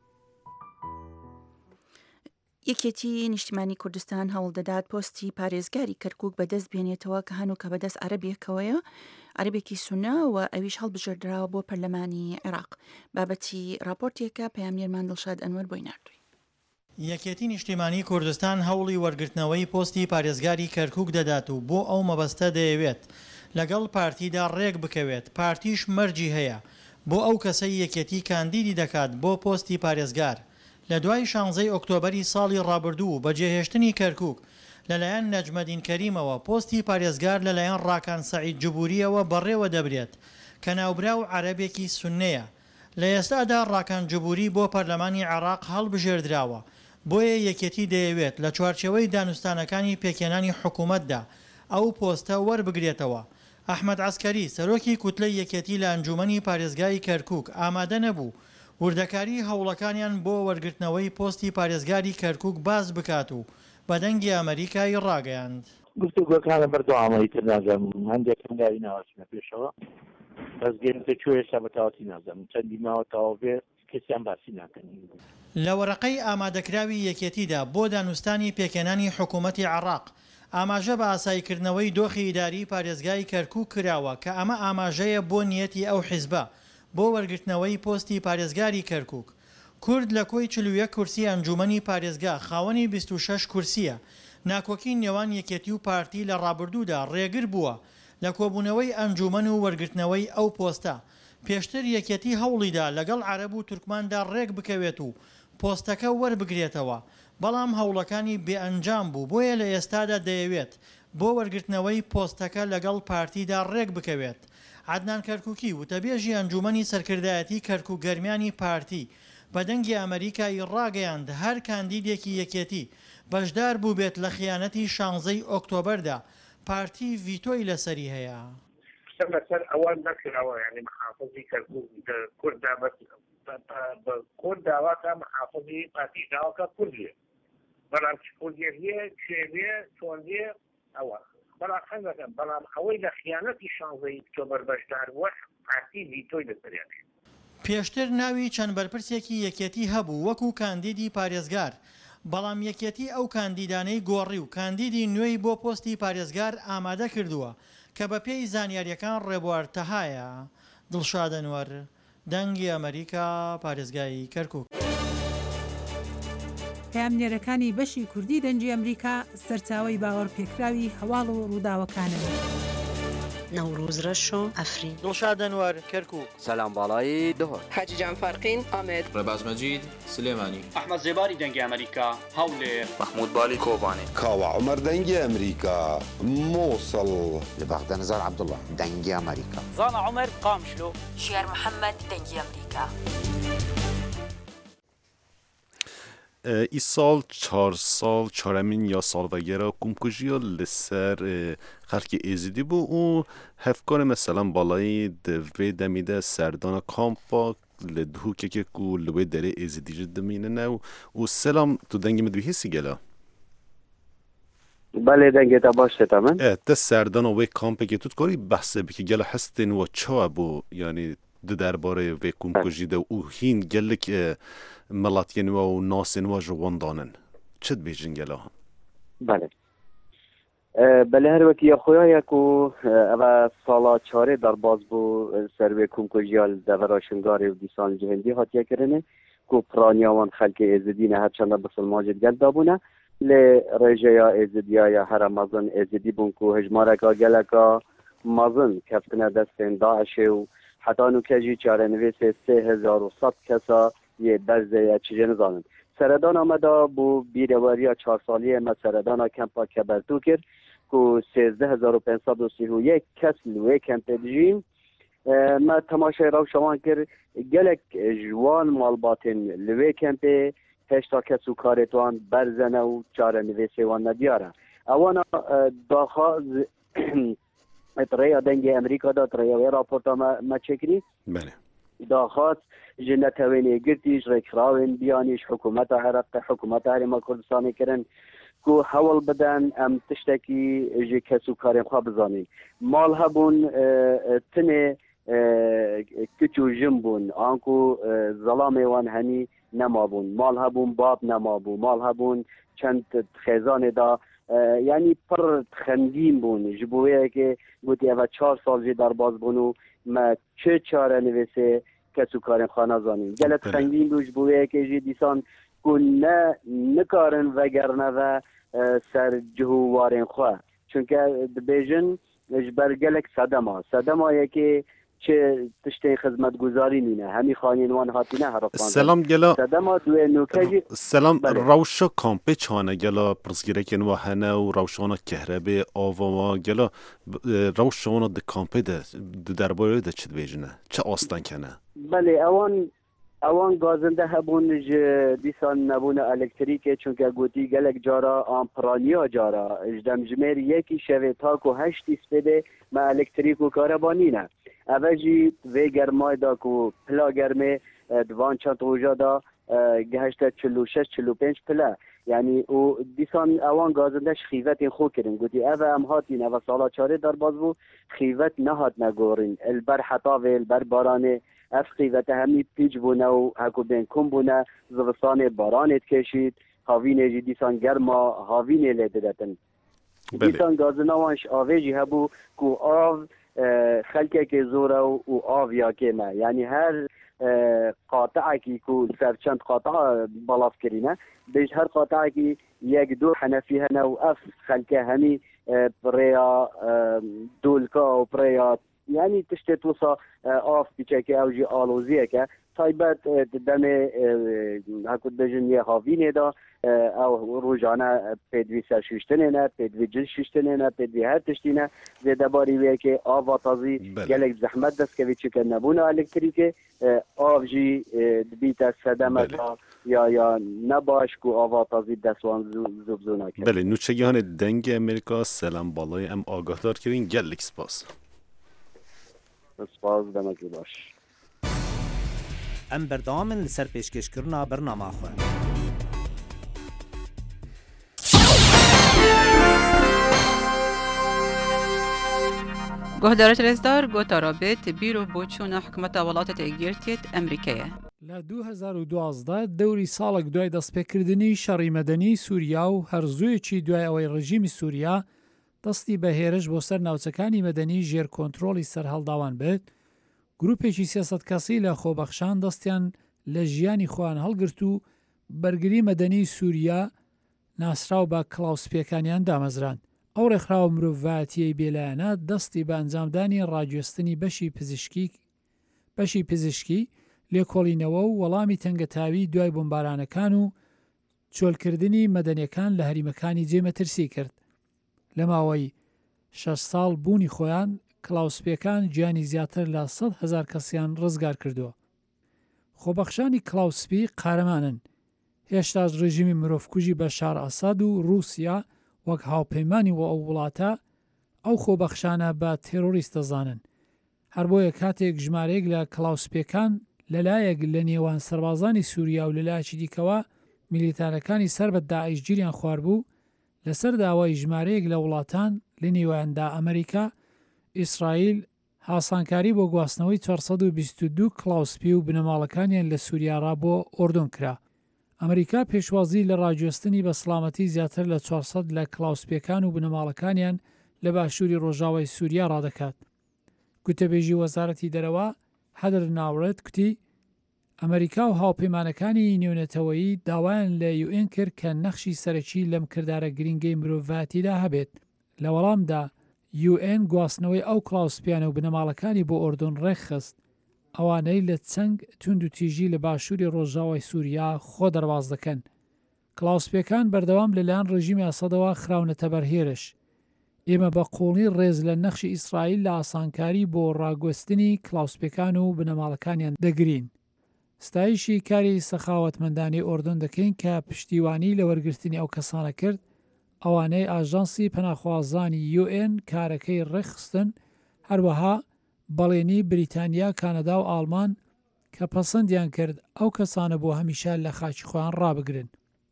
یەکێتی نیشتیمانی کوردستان هەوڵ دەدات پۆستی پارێزگاری کەرکووک بەدەست بێنێتەوە کە هەنوو کە بەدەست عەرەبێکەوەیە عەرەبێکی سونە و ئەویش هەڵبژێردراوە بۆ پەرلەمانی عێراق. بابەتی راپۆرتێکە پەیامنێرمان دڵشاد ئەنوەر بۆی ناردووی. یەکێتی نیشتیمانی کوردستان هەوڵی وەرگرتنەوەی پۆستی پارێزگاری کەرکووک دەدات و بۆ ئەو مەبەستە دەیەوێت لەگەڵ پارتیدا ڕێک بکەوێت پارتیش مەرجی هەیە بۆ ئەو کەسەی یەکێتی کاندیدی دەکات بۆ پۆستی پارێزگار. لە دوای 16 ئۆکتۆبەری ساڵی ڕابردوو بەجێهێشتنی کەرکووک لەلایەن نەجمەدین کەریمەوە پۆستی پارێزگار لەلایەن ڕاکان سەعید جوبوریەوە بەڕێوە دەبرێت کە ناوبراو عەرەبێکی سوننەیە. لە ئێستادا ڕاکان جوبوری بۆ پەرلەمانی عێراق هەڵبژێردراوە بۆیە یەکێتی دەیەوێت لە چوارچێوەی دانوستانەکانی پێکێنانی حکوومەتدا ئەو پۆستە وەربگرێتەوە. ئەحمەد عەسکەری سەرۆکی کوتلەی یەکێتی لە ئەنجومەنی پارێزگای کەرکووک ئامادە نەبوو وردەکاری هەوڵەکانیان بۆ وەرگرتنەوەی پۆستی پارێزگاری کەرکووک باز بکات و بە دەنگی ئەمریکای ڕاگەیاند. گفتوگۆکانە بەردەوامەی تر نازەم هەندێک هەنگاوی ناوەچمە پێشەوە بەس گەنجە کوێ ئێستا بەتەواتی نازەم چەندی ماوەتەواو بێ کەسیان باسی ناکەنی. لە وەرەقەی ئامادەکراوی یەکێتیدا بۆ دانوستانی پێکێنانی حکوومەتی عێراق ئاماژە بە ئاسایکردنەوەی دۆخی ئیداری پارێزگای کەرکووک کراوە کە ئەمە ئاماژەیە بۆ نیەتی ئەو حیزبە بۆ وەرگرتنەوەی پۆستی پارێزگاری کەرکووک. کورد لە کۆی 41 کورسی ئەنجومەنی پارێزگا خاوەنی 26 کورسیە. ناکۆکی نێوان یەکێتی و پارتی لە ڕابردوودا ڕێگر بووە لە کۆبوونەوەی ئەنجومەن و وەرگرتنەوەی ئەو پۆستە. پێشتر یەکێتی هەوڵیدا لەگەڵ عەرەب و تورکماندا ڕێک بکەوێت و پۆستەکە وەربگرێتەوە بەڵام هەوڵەکانی بێئەنجام بوو بۆیە لە ئێستادا دەیەوێت بۆ وەرگرتنەوەی پۆستەکە لەگەڵ پارتیدا ڕێک بکەوێت. عەدنان کەرکووکی وتەبێژی ئەنجومەنی سەرکردایەتی کەرکووک گەرمیانی پارتی بە دەنگی ئەمریکای ڕاگەیاند هەر کاندیدێکی یەکێتی بەشدار بوو بێت لە خیانەتی 16 ئۆکتۆبەردا پارتی ڤیتۆی لەسەری هەیە. لەسەر ئەوان نەکراوە یعنی محافظی کەرکووک کوردا بە کورد داواکە محافظی پارتی داواکە کوردیە بەڵام کوردیە هەیە کوێوێ چۆندێ ئەوە بەڵام حەزەکەم بەڵام ئەوەی لە خیانەتی 16 ئۆکتۆبەر بەشدار وە پارتی ڤیتۆی لەسەریان پێشتر ناوی چەند بەرپرسێکی یەکێتی هەبوو وەکو کاندیدی پارێزگار، بەڵام یەکێتی ئەو کاندیدانەی گۆڕی و کاندیدی نوێی بۆ پۆستی پارێزگار ئامادە کردووە کە بە پێی زانیاریەکان ڕێبوارتەهایە. دڵشاد ئەنوەر، دەنگی ئەمریکا، پارێزگای کەرکووک. پامنێرەکانی بەشی کوردی دەنگی ئەمریکا سەرچاوەی باوەڕ پێکراوی هەواڵ و ڕووداوەکانن. نەوروز ڕەشۆ ئەفرین. دڵشاد ئەنوەر، کەرکووک. سەلام باڵایی دهۆر. حاجی جان فەرقین، ئامێد. ڕێباز مەجید سلێمانی. ئەحمەد زێباری دەنگی ئەمریکا، هەولێر. محمود بالی کۆبانی. کاوە عومەر دەنگی ئەمریکا، مووسڵ. لە بەغدە نزار عەبدوڵڵا دەنگی ئەمریکا. زانا عومەر قامشلۆ. شێر محەممەد دەنگی ئەمریکا. ای سال 4 سال چهارمین یا سالوگرا کمکوژیا لسر خلق ازیدی بو و هفکار مثلا بالای دوی دمیده سردان کامپا لدهو که کو لوی دره ازیدی جد مینه نو و سلام تو دنگی مدوی حسی گلا بله دنگی تا باشه تمام ده سردان و وی کامپا که تو کاری بحثه بکی گلا هستین و چا بو یعنی درباره وی کمکوژی ده و هین گلک ملاتین و ناسین و جوان دانن چد بیجن گلا بله بله هر وقتی خویا یکو اول سالا چاره در باز بو سروی کمکوژیال دوراشنگاری و دیسان جهندی هاتیه کرنه کو پرانیاوان خلق ازدی نه هرچند بسلماجد گل دابونه لی رجیا ازدیا یا هر مازن ازدی بون کو هجمارکا گلکا مازن کفتنه دستین داعش و حتی نوکجی چاره نویس 3100 کسا یه برزه یا چیزی نزانن سردان آمده بو بیرواری 4 سالی ما سردان کمپا کبرتو کرد که 13531 کس لوی کمپ دیجیم ما تماشای رو شما کرد گلک جوان مالباتن لوی کمپ 8 کس و کارتوان برزنه و چاره نویسه و ندیاره اوانا داخل اتریا دنگ امریکا دا اتریا راپورتا ما چکری بله داخل جنت هوینی گرتیش رکراون بیانیش حکومت عراق حکومت هرما کردستانی کرن کو حول بدن ام تشتکی جی کسو کاریم خواه بزانی مال هبون تنه کچو جنبون آنکو ظلام وان هنی نما بون مال هبون باب نما بون مال هبون چند خیزان دا یعنی پر خندیم بون جبویه که گوتی اوه 4 سال جی در باز بونو ما چه چاره نویسه کسو کارن خانه زانیم گلت خندیم بوش بویه که جی دیسان کن نه نکارن وگرنه و سر جهوارین خواه چونکه بیجن اجبر گلک صدمه که چه تشتی خدمت گذاری نینه همی خانینوان هاتی نه حرفان سلام گلا صدمه دوی نوکجی سلام روشا کامپه چانه گلا پرسگیرکن و هنه و روشانا کهربه آوا و گلا روشانا ده کامپه ده درباره ده چه بیجنه چه آستان کنه بله اوان گازنده هبون دیسان نبونه الکتریکه چونکه گوتی گلک جارا آمپرانیا جارا اجدم جمیر یکی شوه تاکو 8 اسپده ما الکتریکو کاربانی نه اوجی وی گرمای دا کو پلا گرمه دوان چند روژا دا گهشت 46-45 پلا یعنی او دیسان اوان گازندش خیوت خو کرن گوتی اوه ام هاتین اوه سالا چاره در باز بو خیوت نهات نگورین البر حطاوه البر بارانه اف خیوت همی پیج بونه و هکو بین کم بونه زوستان بارانت کشید هاوینه جی دیسان گرما هاوینه لیده دتن دیسان گازنوانش آوه هبو کو آو خلقه که زوره و آو یا که ما یعنی هر قاطعه که سرچند قاطعه بلاف کرینه بیش هر قاطعه که یک دو حنفی هنه و اف خلقه همی بریا دولکا و بریا یعنی تشتت وصا آف بیچه او جی آلوزیه که تایبت دم هکود بجن یه هاوینه دا او روزانه پدوی سرششتنه نه پدوی جل ششتنه نه پدوی هر تشتینه زیده باری ویه که آوا تازی گلک زحمت دست که ویچه که نبونه الکتریکه آف جی بیت صدمه دا یا نباش که آوا تازی دستوان زبزونه که بله نوچگیان دنگ امریکا سلام بالای ام آگاه دار کرین گلک سپاس سپاس دمکی باش ام بردامن لسر پیشکشکرنا برنامه خواه گهدارت رزدار گوتا رابط بیرو بوچونا حکمت ولاتت اگیرتیت امریکیه. لە 2012 دەوری ساڵێک دوای دەستپێکردنی شەڕی مەدەنی سووریا و هەرزوویەکی دوای ئەوەی ڕژیمی سووریا دەستی بە هێرش بۆ سەر ناوچەکانی مەدەنی ژێر کۆنتڕۆڵی سەرهەڵداوان بێت، گروپێکی 300 کەسی لە خۆبەخشان دەستیان لە ژیانی خۆیان هەڵگرت و بەرگری مەدەنی سووریا ناسراو بە کڵاوسپیەکانیان دامەزران. ئەو ڕێکخراوە مرۆڤایەتیەی بێلایەنە دەستی بە ئەنجامدانی ڕاگوێستنی بەشی پزیشکی لێکۆڵینەوە و وەڵامی تەنگەتاوی دوای بۆمبارانەکان و چۆلکردنی مەدەنیەکان لە هەریمەکانی جێمەترسی کرد. لە ماوەی 6 ساڵ بوونی خۆیان کڵاوسپیەکان گیانی زیاتر لە 100,000 کەسیان ڕزگار کردووە. خۆبەخشانی کڵاوسپی قارەمانن، هێشتاش ڕژیمی مرۆڤکوژی بەشار ئەساد و رووسیا وەک هاوپەیمانی و ئەو وڵاتە ئەو خۆبەخشانە بە تێرۆریست دەزانن. هەر بۆیە کاتێک ژمارەیەک لە کڵاوسپیەکان لەلایەک لە نێوان سەربازانی سووریا و لەلایەکی دیکەوە میلیتارەکانی سەر بە داعش گیریان خواردبوو، لەسەر داوای ژمارەیەک لە وڵاتان لە نێواندا ئەمریکا، ئیسرائیل هاسانکاری بۆ گواستنەوەی 422 کڵاوسپی و بنەماڵەکانیان لە سووریارا بۆ ئۆردۆن کرا. ئەمریکا پێشوازی لە ڕاگوێستنی بە سڵامەتی زیاتر لە 400 لە کڵاوسپیەکان و بنەماڵەکانیان لە باشووری ڕۆژاوای سووریا ڕادەکات. گوتەبێژی وەزارەتی دەرەوە حەدر ناوڕێت کوتی ئەمریکا و هاوپەیمانەکانی نێونەتەوەیی داوایان لە UN کرد کە نەخشی سەرەکی لەم کردارە گرنگەی مرۆڤایەتیدا هەبێت. لە وەڵامدا UN گواستنەوەی ئەو کڵاوسپیانە و بنەماڵەکانی بۆ ئۆردۆن ڕێکخست، ئەوانەی لە چەنگ تونند و تیژی لە باشووری ڕۆژاوای سووریا خۆ دەرواز دەکەن. کڵاوسپیەکان بەردەوام لەلایەن ڕژیمی ئەسەدەوە خراونەتە بەرهێرش. ئێمە بە قوڵی ڕێز لە نەخشی ئیسرائیل لە ئاسانکاری بۆ ڕاگوێستنی کڵاوسپیەکان و بنەماڵەکانیان دەگرین. ستایشی کاری سەخاوەتمەندانی ئۆردۆن دەکەین کە پشتیوانی لە وەرگرتنی ئەو کەسانە کرد، ئەوانەی ئاژانسی پەناخوازانی UN کارەکەی ڕێکخستن، هەروەها بەڵێنی بریتانیا، کانەدا و ئاڵمان کە پەسەندیان کرد ئەو کەسانە بۆ هەمیشە لە خاکی خۆیان ڕابگرن.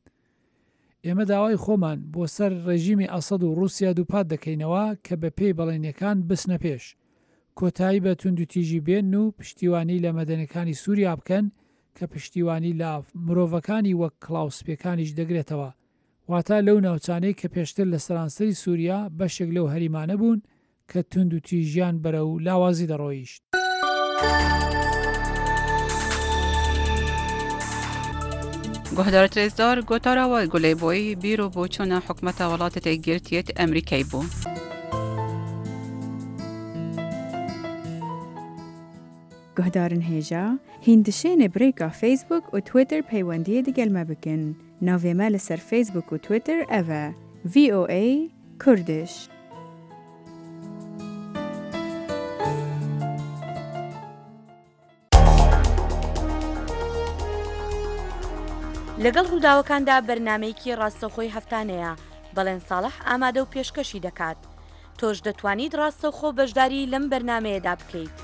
ئێمە داوای خۆمان بۆ سەر ڕێژیمی ئەسەد و رووسیا دووپات دەکەینەوە کە بە پێی بەڵێنیەکان بچنە پێش، کۆتایی بە تونند و تیژی بێن و پشتیوانی لە مەدەنیەکانی سووریا بکەن کە پشتیوانی لە مرۆڤەکانی وەک کڵاوسپیەکانیش دەگرێتەوە، واتە لەو ناوچانەی کە پێشتر لە سەرانسەری سووریا بەشێک لەو هەریمانە بوون کە تونند و تیژیان بەرە و لاوازی دەڕۆیشت. گهدارت رزدار گوتارا و گلی بوی بیرو بوچونا حکمت ولاتت اگیرتیت امریکی بو. گهدارن هێژا هیندشێنە برێکا فیسبوک و تویتر پەیوەندیە دیگەلمە بکەن. ناوێمە لەسەر فیسبوک و تویتر ئەڤە VOA کوردش. لەگەڵ ڕووداوەکاندا بەرنامەیەکی ڕاستەوخۆی هەفتانەیە، بەڵێن ساڵح ئامادە و پێشکەشی دەکات. تۆش دەتوانیت ڕاستەوخۆ بەشداری لەم بەرنمەیەدا بکەیت.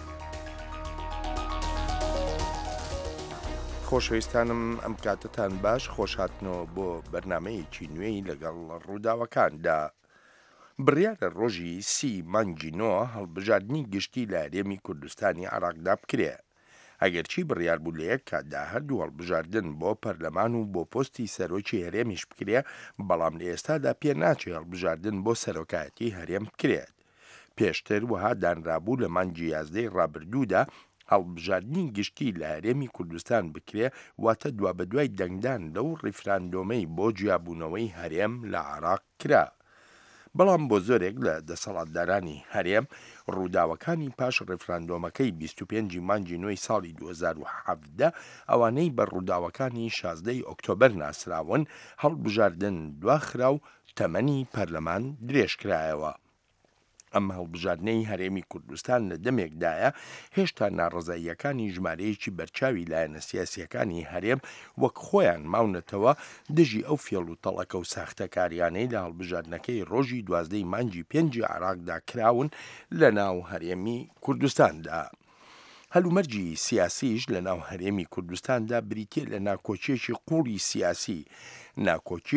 خۆشەویستانم ئەم کاتتان باش، خۆشهاتنەوە بۆ بەرنمەیەکی نوێی لەگەڵ ڕووداوەکاندا. بڕیارە ڕۆژی 30 مانگی 9 هەڵبژاردننی گشتی لە هەرێمی کوردستانی عێراقدا بکرێ. ئەگەرچی بڕیار بوو لە یەک کاتدا هەردوو هەڵبژاردن بۆ پەرلەمان و بۆ پۆستی سەرۆکی هەرێمیش بکرێ، بەڵام لە ئێستادا پێ ناچێت هەڵبژاردن بۆ سەرۆکایەتی هەرێم بکرێت. پێشتر وەها دانرابوو لە مانگی 11 ڕابردوودا هەڵبژاردننی گشتی لە هەرێمی کوردستان بکرێ، واتە دوا بە دوای دەنگدان لەو ڕیفراندۆمەی بۆ جیابوونەوەی هەرێم لە عێراق کرا. بەڵام بۆ زۆرێک لە دەسەڵاتدارانی هەرێم ڕووداوەکانی پاش ڕێفراندۆمەکەی 25 مانگی 9 ساڵی 2017 ئەوانەی بە ڕووداوەکانی 16 ئۆکتۆبەر ناسراون هەڵبژاردن دواخرا و تەمەنی پەرلەمان درێژکرایەوە. ئەم هەڵبژاردنەی هەرێمی کوردستان لە دەمێکدایە هێشتا ناڕزاییەکانی ژمارەیەکی بەرچاوی لایەنە سیاسیەکانی هەرێم وەک خۆیان ماونەتەوە دژی ئەو فێڵ و تەڵەکە و ساختەکاریانەی لە هەڵبژاردنەکەی ڕۆژی 12 مانگی 5 عێراقدا کراون لە ناو هەرێمی کوردستاندا. هەلومەرجی سیاسیش لە ناو هەرێمی کوردستاندا بریتیە لە ناکۆچیەکی قوڵی سیاسی، ناکۆچیەک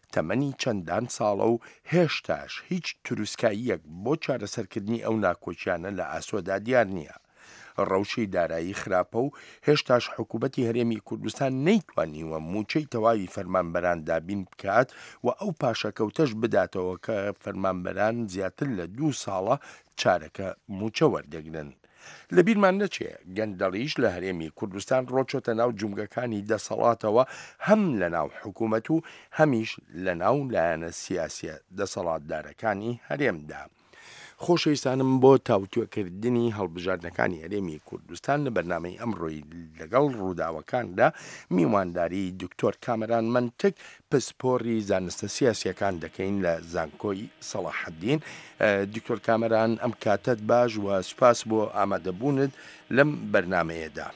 تەمەنی چەندان ساڵە و هێشتاش هیچ تروسکاییەک بۆ چارەسەرکردنی ئەو ناکۆچیانە لە ئاسۆدا دیار نییە. ڕەوشی دارایی خراپە و هێشتاش حکوومەتی هەرێمی کوردستان نەیتوانیوە موچەی تەواوی فەرمانبەران دابین بکات و ئەو پاشەکەوتەش بداتەوە کە فەرمانبەران زیاتر لە 2 ساڵە چارەکە موچە وەردەگرن. لە بیرمان نەچێ گەندەڵیش لە هەرێمی کوردستان ڕۆچۆتە ناو جومگەکانی دەسەڵاتەوە هەم لە ناو حکوومەت و هەمیش لە ناو لایەنە سیاسیە دەسەڵاتدارەکانی هەرێمدا. خۆشەویستانم بۆ تاوتوێکردنی هەڵبژاردنەکانی هەرێمی کوردستان لە بەرنامەی ئەمڕۆی لەگەڵ ڕووداوەکاندا میوانداری دکتۆر کامەران منتک پسپۆڕی زانستە سیاسیەکان دەکەین لە زانکۆی سەڵاحەدین. دکتۆر کامەران ئەم کاتت باش و سوپاس بۆ ئامادەبوونت لەم بەرنامەیەدا.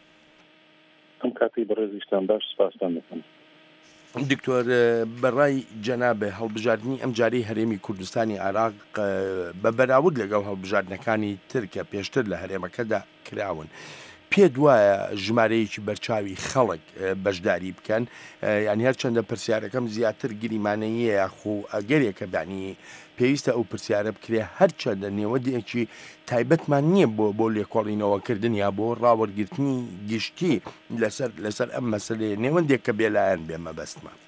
ئەم کاتی بەڕێزیشتان باش سوپاسان دەکەم. دکتۆر بەڕای جەنابێ هەڵبژاردننی ئەم جارەی هەرێمی کوردستانی عراق بە بەراورد لەگەڵ هەڵبژاردنەکانی ترکە پێشتر لە هەرێمەکەدا کراون. پێ وایە ژمارەیەکی بەرچاوی خەڵک بەشداری بکەن، یعنی هەرچەندە پرسیارەکەم زیاتر گریمانەیە خو ئەگەرێکە دانی پێویستە ئەو پرسیارە بکرێ هەرچەندە نێوەدێکی تایبەتمان نییە بۆ لێکۆڵینەوەکردن یا بۆ ڕاوەرگرتنی گشتی لەسەر ئەم مەسلەیە نێوەندێک کە بێلایەن بێمە بەستمان.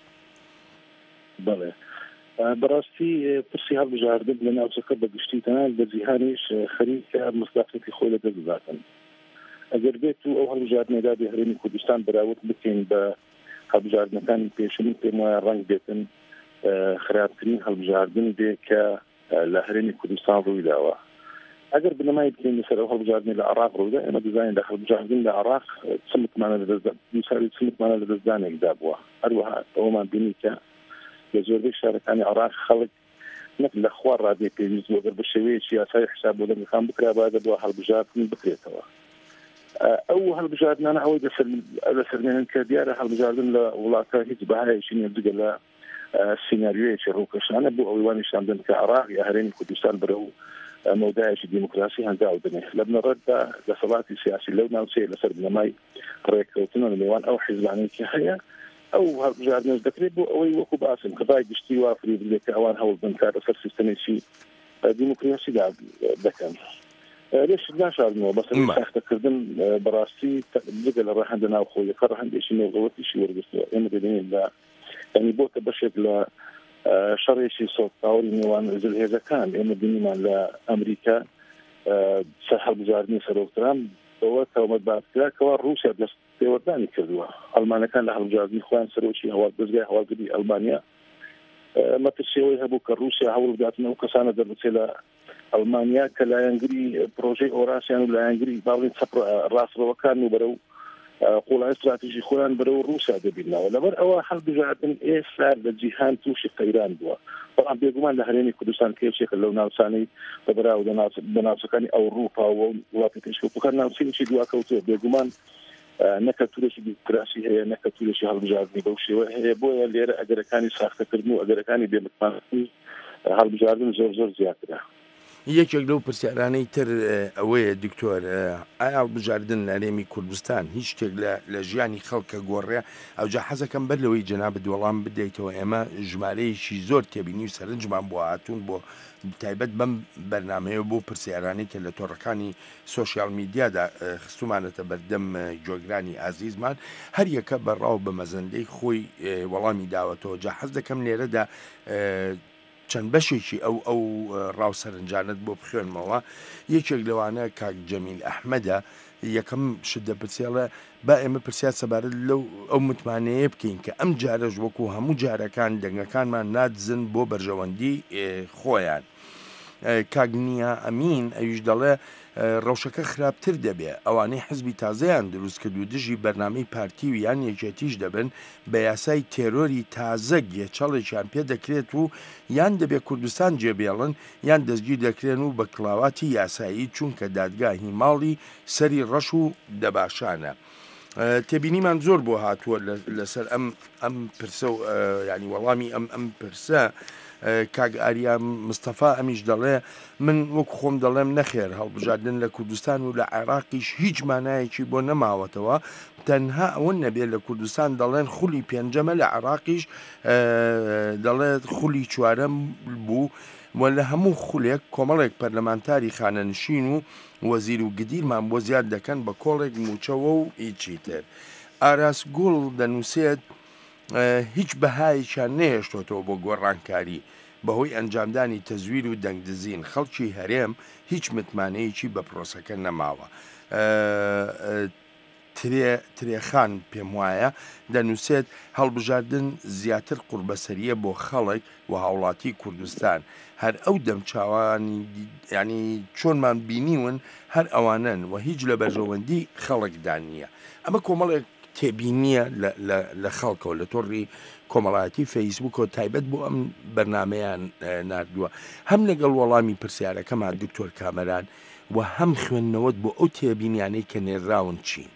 بەڵێ بەڕاستی پرسی هەڵبژاردن لە ناوچەکە بە گشتی تەنان بە جیهانیش خەریکە مستاقەتی خۆی لەدەست بداتن. ئەگەر بێت و ئەو هەڵبژاردنەدا بێ هەرێمی کوردستان بەراورد بکەین بە هەڵبژاردنەکانی پێشین پێم وایە ڕەنگ بێتن خراپترین هەڵبژاردن بێ کە لە هەرێمی کوردستان ڕووی داوە. ئەگەر بنەمای بکەین لەسەر ئەو هەڵبژاردنی لە عراق ڕوویدا، ئێمە دەزانین لە هەڵبژاردن لە عراق چمتمانە لەدەستدانێکدا بووە. هەروەها ئەومان بینی کە لە زۆربەی شارەکانی عراق خەڵک نەک لە خوار ڕادێ پێویست بۆ گەر بە شێوەیەکی یاسای حساب بۆ دەمیخان بکرا بادە بۆ هەڵبژاردن بکرێتەوە. ئەو هەڵبژاردنانە ئەوەی لەسەرمێنن کە دیارە هەڵبژاردن لە وڵاتە هیچ بەهایەکی نییە جگە لە سیناریۆیەکی ڕووکەشانە بۆ ئەوەی وانیشاندن کە عراق یا هەرێمی کوردستان بەرەو مەودایەکی دیموکراسی هەنگاو دەنێ. لە بنەڕەتدا دەسەڵاتی سیاسی لەو ناوچەیە لەسەر بنەمای ڕێککەوتنە لە نێوان ئەو حیزبانێکی هەیە ئەو هەڵبژاردنەش دەکرێت بۆ ئەوەی وەکو باسم کە ڕای گشتی وافری بێت کە ئەوان هەوڵ بن کار لەسەر سیستەمێکی دیموکراسیدا دەکەن. ليش ناشارنەوە بەسەر ساختەکردن بەڕاستی جگە لە ڕەهەندە ناوخۆیەکە ڕەهەندێکی نێوگەوتیشی وەرگرتووە. ئێمە دەبینین لە ینی بۆتە بەشێک لە شەڕێکی سۆتاوەری نێوان زلهێزەکان. ئێمە بینیمان لە ئەمریکا سەر هەڵبژاردننی سەرۆکتران بەوە تەومەتبارکراکەوە رووسیا دەست پێوەردانی کردووە. ئەڵمانەکان لە هەڵبژاردننی خۆیان سەرۆکی دەستگای هەواڵگری ئەڵمانیا مەترسیەوەی هەبوو کە رووسیا هەوڵ بداتنەوە کەسانە دەربچێت لە ئەڵمانیا کە لایەنگری پرۆژەی ئۆراسیان و لایەنگری باڵین ڕاستەوەکان و بەرەو قوڵای استراتیژی خۆیان بەرەو رووسیا دەبینەوە. لەبەر ئەوە هەڵبژاردن ئێستا لە جیهان تووشی قەیران بووە. بەڵام بێگومان لە هەرێمی کوردستان کێشێکە لەو ناوچانەی بەراو بەناوچەکانی ئەوروپا و وڵاتی پێشکەوتوەکان ناوچینی دواکەوتووە. بێگومان نەکە تورێکی دیموکراسی هەیە، نەکە تورێکی هەڵبژاردننی بەو شێوە هەیە. بۆیە لێرە ئەگەرەکانی ساختەکردن و ئەگەرەکانی بێمتمانەتی هەڵبژاردن زۆر زیاترە. یەکێک لەو پرسیارانەی تر ئەوەیە دکتۆر، ئایا هەڵبژاردن لە هەرێمی کوردستان هیچ شتێک لە ژیانی خەڵکە گۆڕێ؟ ئەوجا حەزەکەم بەر لەوەی جەنابەت وەڵام بدەیتەوە. ئێمە ژمارەیەکی زۆر تێبینی و سەرنجمان بۆ هاتوون بۆ تایبەت بەم بەرنامەیە بۆ پرسیارانی کە لە تۆڕەکانی سۆشیال میدیادا خستومانەتە بەردەم جۆگرانی ئازیزمان، هەر یەکە بەڕاو بە مەزەندەی خۆی وەڵامی داوەتەوە. جا حەز دەکەم لێرەدا چەند بەشێکی ئەو ڕاو سەرنجانت بۆ بخوێنمەوە. یەکێک لەوانە کاک جەمیل ئەحمەدە یەکەم شت دەپرسیڵە با ئێمە پرسیار سەبارەت لەو ئەو متمانەیە بکەین کە ئەم جارەش وەکو هەموو جارەکان دەنگەکانمان نادزن بۆ بەرژەوەندی خۆیان. کاگنیا ئەمین ئەویش دەڵێ ڕەوشەکە خراپتر دەبێ. ئەوانەی حزبی تازەیان دروست کرد و دژی بەرنامەی پارتی و یان یەکێتیش دەبن بە یاسای تێرۆری تازە گێچەڵێکیان پێ دەکرێت و یان دەبێت کوردستان جێبێڵن یان دەستگیر دەکرێن و بە کڵاواتی یاسایی چونکە دادگاهی ماڵی سەری ڕەش و دەباشانە. تێبینیمان زۆر بۆ هاتووە لەسەر ئەم پرسە و ینی وەڵامی ئەم پرسە. کاگ ئاریا مستەفا ئەمیش دەڵێ من وەک خۆم دەڵێم نەخێر هەڵبژاردن لە کوردستان و لە عێراقیش هیچ مانایەکی بۆ نەماوەتەوە تەنها ئەوە نەبێت لە کوردستان دەڵێن خولی پێنجەمە لە عێراقیش دەڵێت خولی چوارەم بوو و لە هەموو خولێک کۆمەڵێک پەرلەمانتاری خانەنشین و وەزیر و گدیرمان بۆ زیاد دەکەن بە کۆڵێک موچەوە و هیچی تر. ئاراس گوڵ دەنووسێت هیچ بەهایشان نێهێشتۆتەوە بۆ گۆڕانکاری بەهۆی ئەنجامدانی تەزویر و دەنگدزین خەڵکی هەرێم هیچ متمانەیەکی بە پرۆسەکە نەماوە. ترێخان پێم وایە دەنووسێت هەڵبژاردن زیاتر قوربەسەریە بۆ خەڵک و هاوڵاتی کوردستان هەر ئەو دەم چاوانی ینی چۆنمان بینیون هەر ئەوانن و هیچ لە بەرژەوەندی خەڵکدان نییە. ئەمە کۆمەڵێک تێبینیە لە خەڵکەوە لە تۆڕی کۆمەڵایەتی فەیسبوک و تایبەت بۆ ئەم بەرنمەیان نردووە هەم لەگەڵ وەڵامی پرسیارەکەمان دکتۆر کامەران و هەم خوێندنەوەت بۆ ئەو تێبینیانەی کە نێراون چین.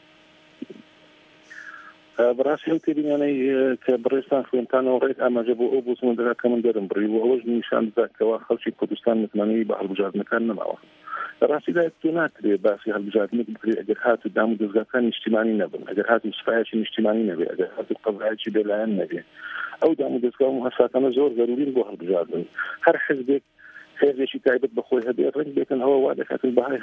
بەڕاستی ئەو تێبینیانەی کە بڕێستان خوێنتانەوە ڕێک ئاماژە بۆ ئەو بۆسمەندەکە کە من دەرم بڕی و ئەوەش نیشان بداتەوە خەڵکی کوردستان متمانەی بە هەڵبژاردنەکان نەماوە. ڕاستیدا تۆ ناکرێت باسی هەڵبژاردنێک بکرێت ئەگەر هاتو دام و دەستگاکان نیشتیمانی نەبن، ئەگەر هاتو سوپایەکی نیشتیمانی نەبێت، ئەگەر هاتو قەزایەکی بێلایەن نەبێت. ئەو دام و دەستگا و مؤسساتانە زۆر ضرورین بۆ هەڵبژاردن. هەر حزبێک هێزێکی تایبەت بەخۆی هەبێت ڕنگ بێتن ئەوە وا دەکاتن بەهای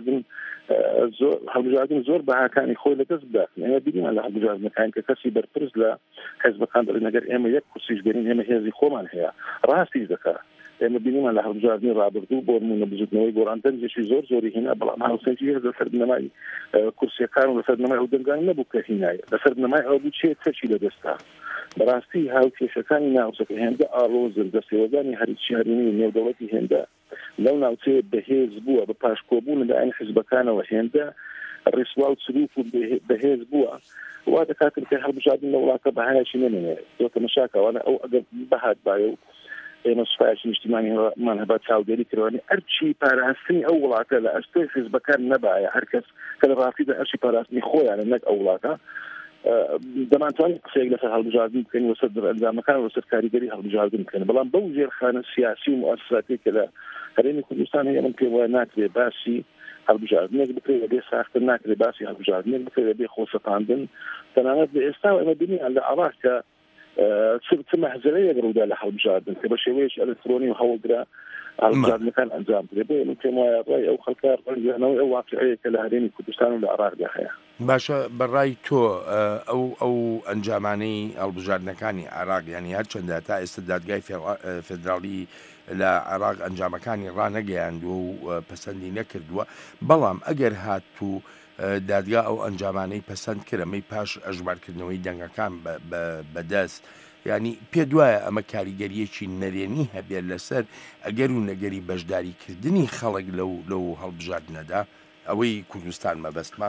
هەڵبژاردن زۆر بەهاکانی خۆی لەدەست بداتن. ئێمە بینیمان لە هەڵبژاردنەکان کە کەسی بەرپرس لە حزبەکان دەڵێن ئەگەر ئێمە یەک کورسیش گەرین ئێمە هێزی خۆمان هەیە ڕاستیش دەکات. ئێمە بینیمان لە هەڵبژاردننی ڕابردوو بۆ نمونە بزوتنەوەی گۆڕان دەنجێکی زۆر زۆری هێنا بەڵام هاوسەنگی هێز لەسەر بنەمای کورسیەکان و لەسەر بنەمای ئەو دەنگان نەبوو کە هینایە لەسەر بنەمای ئەو بوو چێ چەکی لەدەستا. بەڕاستی هاوکێشەکانی ناوچەکە هێندە ئاڵۆزن دەستێوەدانی هەریچی هەرێمی و نێودەوڵەتی هێندە لەو ناوچەیە بەهێز بووە بە پاشکۆبوون لەلایەن حیزبەکانەوە هێندە ڕێسوا و سلوک و بەهێز بووە وا دەکاتن کە هەڵبژاردن لە وڵاتە بەهایەکی نەمێنێت زۆر تەماشاکەوانە ئەو ئەگەر بەهات باە و ئێمە سوپایەکی نیشتیمانیمان هەبات چاودێری کردوانی ئەرچی پاراستنی ئەو وڵاتە لە ئەستۆی حیزبەکان نەبایە هەر کەس کە لە ڕاستیدا ئەرچی پاراستنی خۆیانە نەک ئەو وڵاتە دەمانتوانین قسەیەک لەسەر هەڵبژاردن بکەین وەسەر ئەنجامەکان وەسەر کاریگەری هەڵبژاردن بکەین بەڵام بەو ژێرخانە سیاسی و مؤسساتی کە لە هەرێمی کوردستان هەیە من پێم وایە ناکرێت باسی هەڵبژاردنێک بکرێت لەبێ ساختن ناکرێت باسی هەڵبژاردنێک بکرێت لەبێ خۆسەپاندن تەنانەت لە ئێستا ئێمە بینیان لە عێراق کە چ مەحزەرەیەک ڕوودا لە هەڵبژاردن کە بە شێوەیەکی ئەلکترۆنی و هەوڵدرا هەڵبژاردنەکان ئەنجام بدرێت بۆ من پێم وایە ڕای ئەو خەڵکە ڕەنگەنەوەی ئەو واقعەیە کە لە هەرێمی کوردستان و لە عێراقدا هەیە. باشە بەڕای تۆ ئەو ئەنجامانەی هەڵبژاردنەکانی عێراق یانی هەرچەندە تا ئێستا دادگای فێدراڵی لە عێراق ئەنجامەکانی ڕانەگەیاندووە و پەسەندی نەکردووە بەڵام ئەگەر هاتوو دادگا ئەو ئەنجامانەی پەسەند کردەمەی پاش ئەژمارکردنەوەی دەنگەکان بەدەست ینی پێ دوایە ئەمە کاریگەریەکی نەرێنی هەبێت لەسەر ئەگەر و نەگەری بەشداریکردنی خەڵک لەو هەڵبژاردنەدا ئەوەی کوردستان مەبەستمە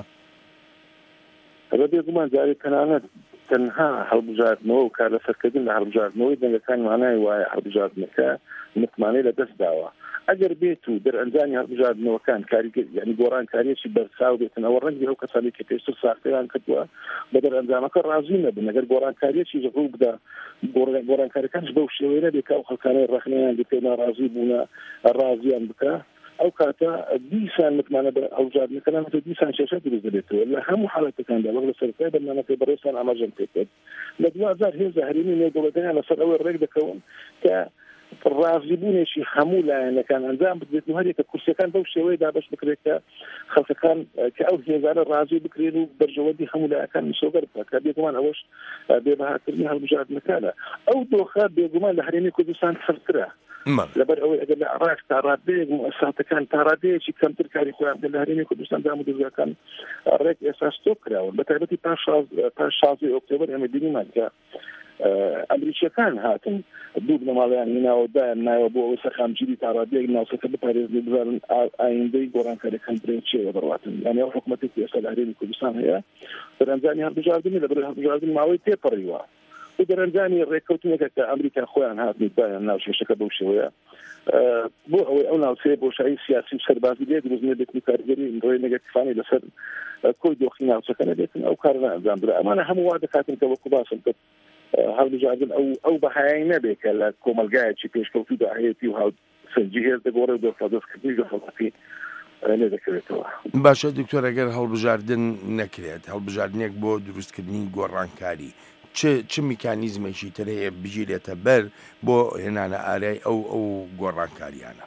ئەبە بێگومان جارێک تەنها هەڵبژاردنەوە و کار لەسەرکردن لە هەڵبژاردنەوەی دەنگەکان مانای وایە هەڵبژاردنەکە متمانەی لەدەست داوە ئەگەر بێت و دەرئەنجامی هەڵبژاردنەوەکان کاریگەر ینی گۆڕانکاریەکی بەرچاو بێتن ئەوە ڕەنگی ئەو کەسانی کە پێشتر ساختەیان کردووە بە دەرئەنجامەکە ڕازی نەبن ئەگەر گۆڕانکاریەکی ڕوو بدا گۆڕانکاریەکانش بەو شێوەیە نەبێت کە ئەو خەڵکانەی ڕەخنەیان بێت ناڕازی بوونە ڕازیان بکە ئەو کاتە دیسان متمانە بە هەڵبژاردنەکان دیسان شێشە دروست دەبێتەوە لە هەموو حاڵەتەکاندا وەک لە سەرەتای بەرنامەکەی بەڕێستان ئاماژەم پێ کرد لە 2000 هێزە هەرێمی نێودەوڵەتیان لەسەر ئەوەی ڕێک دەکەون کە ڕازیبوونێکی هەموو لایەنەکان ئەنجام بدرێت و هەرێکە کورسەکان بەو شێوەیەدا بەش بکرێت کە خەڵکەکان کە ئەو هێزانە ڕازی بکرێن و بەرژەوەندی هەموو لایەکان مسۆگەر بکات کە بێگومان ئەوەش بێبەهاتکردنی هەڵبژاردنەکانە ئەو دۆخە بێگومان لە هەرێمی کوردستان سەرترە لەبەر ئەوەی ئەگەر لە عێراق تا ڕادەیەک مؤسساتەکان تا ڕادەیەکی کەمتر کاری خۆیان لە هەرێمی کوردستان دام و دەستگاکان ڕێک ئێساس تۆ کراون بە تایبەتی پاش 16 ئۆکتۆبەر ئێمە بینیمان کە ئەمریکیەکان هاتن دوو بنەماڵیان هێناوەدایان نایەوە بۆ ئەوەی سەرخامگیری تا ڕادەیەک ناوچەکە بپارێزنی بزانن ئایندەی گۆڕانکاریەکان برێن چێوە بڕواتن یانی ئەو حکوومەتێکی ئێستا لە هەرێمی کوردستان هەیە دەرەنجامی هەڵبژاردننی لەبەر هەڵبژاردن ماوەی تێپەڕیوە و دەرەنجامی ڕێککەوتنێکە کە ئەمریکا خۆیان هاتنی دایان ناو شێشەکە بەو شێوەیە بۆ ئەوەی ئەو ناوچەیە بۆشایی سیاسی و سەربازی لێ دروستنێ بێت و کارگەری ڕێی نەگەتیفانی لەسەر کۆی دۆخی ناوچەکە نەبێتن ئەو کارە ئەنجام بدرا ئەمانە هەموو وا دەکاتن کە وەکو باسم کرد هەڵبژاردن ئەو بەهایە نەبێت کە لە کۆمەلگایەکی پێشکەوتودا هەیەی و سەرنجی هێز دەگۆڕێت دەستکردنی دەسەڵاتی لێ دەکەوێتەوە. باشە دکتۆر ئەگەر هەڵبژاردن نەکرێت هەڵبژاردنێک بۆ دروستکردنی گۆڕانکاری چ میکانیزمێکی تر هەیە بگیرێتە بەر بۆ هێنانە ئارای ئەو گۆڕانکاریانە؟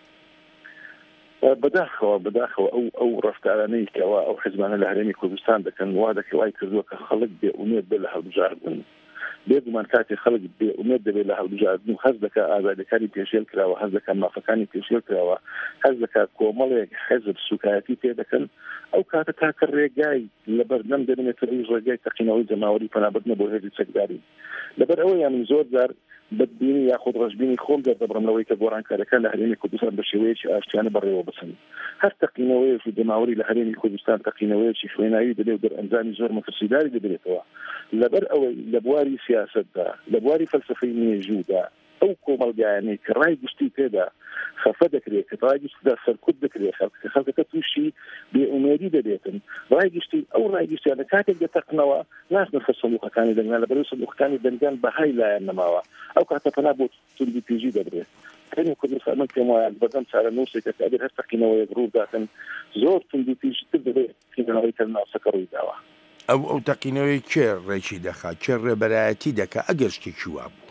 بەداخەوە ئەو ڕفتارانەی کەەوە ئەو حیزبانە لە هەرێمی کوردستان دەکەن وا دەکەوای کردووە کە خەڵک بێئومێد بێت لە هەڵبژاردن بێگومان کاتێ خەڵک بێئومێد دەبێت لە هەڵبژاردن و هەز دەکات ئازادیەکانی پێشێل کراوە هەز دەکات مافەکانی پێشێل کراوە هەز دەکات کۆمەڵێک حیزب سوکایەتی پێ دەکەن ئەو کاتە تاکە ڕێگای لەبەر نەم دەبێتەوە ڕێگای تەقینەوەی جەماوەری پەنابەتنە بۆ هێزی چەکداری لەبەر ئەوە یان زۆر جار بدبینی یاخود ڕژبینی خۆم دەبڕمەوەی کە گۆڕانکارەکان لە هەرێمی کوردستان بە شێوەیەکی ئاشتیانە بەڕێوە بچن هەر تەقینەوەیەکی جەماوەری لە هەرێمی کوردستان تەقینەوەیەکی خوێناوی دەبێت دەرئەنجامی زۆر مەترسیداری دەبێتەوە لەبەر ئەوەی لە بواری سیاسەتدا لە بواری فەلسفەی مێژوودا ئەو کۆمەلگایانەی کە ڕای گشتی پێدا خەفە دەکرێت کە ڕای گشتیدا سەرکوت دەکرێت خەڵکەکە تووشی بێئومێدی دەبێتن ڕای گشتی ئەو ڕای گشتیانە کاتێک دەتەقنەوە ناچنە سەر سندوقەکانی دەنگان لەبەر سندوقەکانی دەنگان بەهای لایەن نەماوە ئەو کاتە پەنا بۆ توندی پێژی دەبرێت هەرێمی کوردستان من پێم وایە بەدەم چارە نووسێکە کە ئەگەر هەر تەقینەوەیەک ڕووداتن زۆر توندی پێشتر دەبێت تەقینەوەی کە ناوچەکە ڕووی داوە ئەو تەقینەوەی کێ ڕێکی دەخات کێ ڕێبەرایەتی دەکات ئەگەر شتێکی وا بوو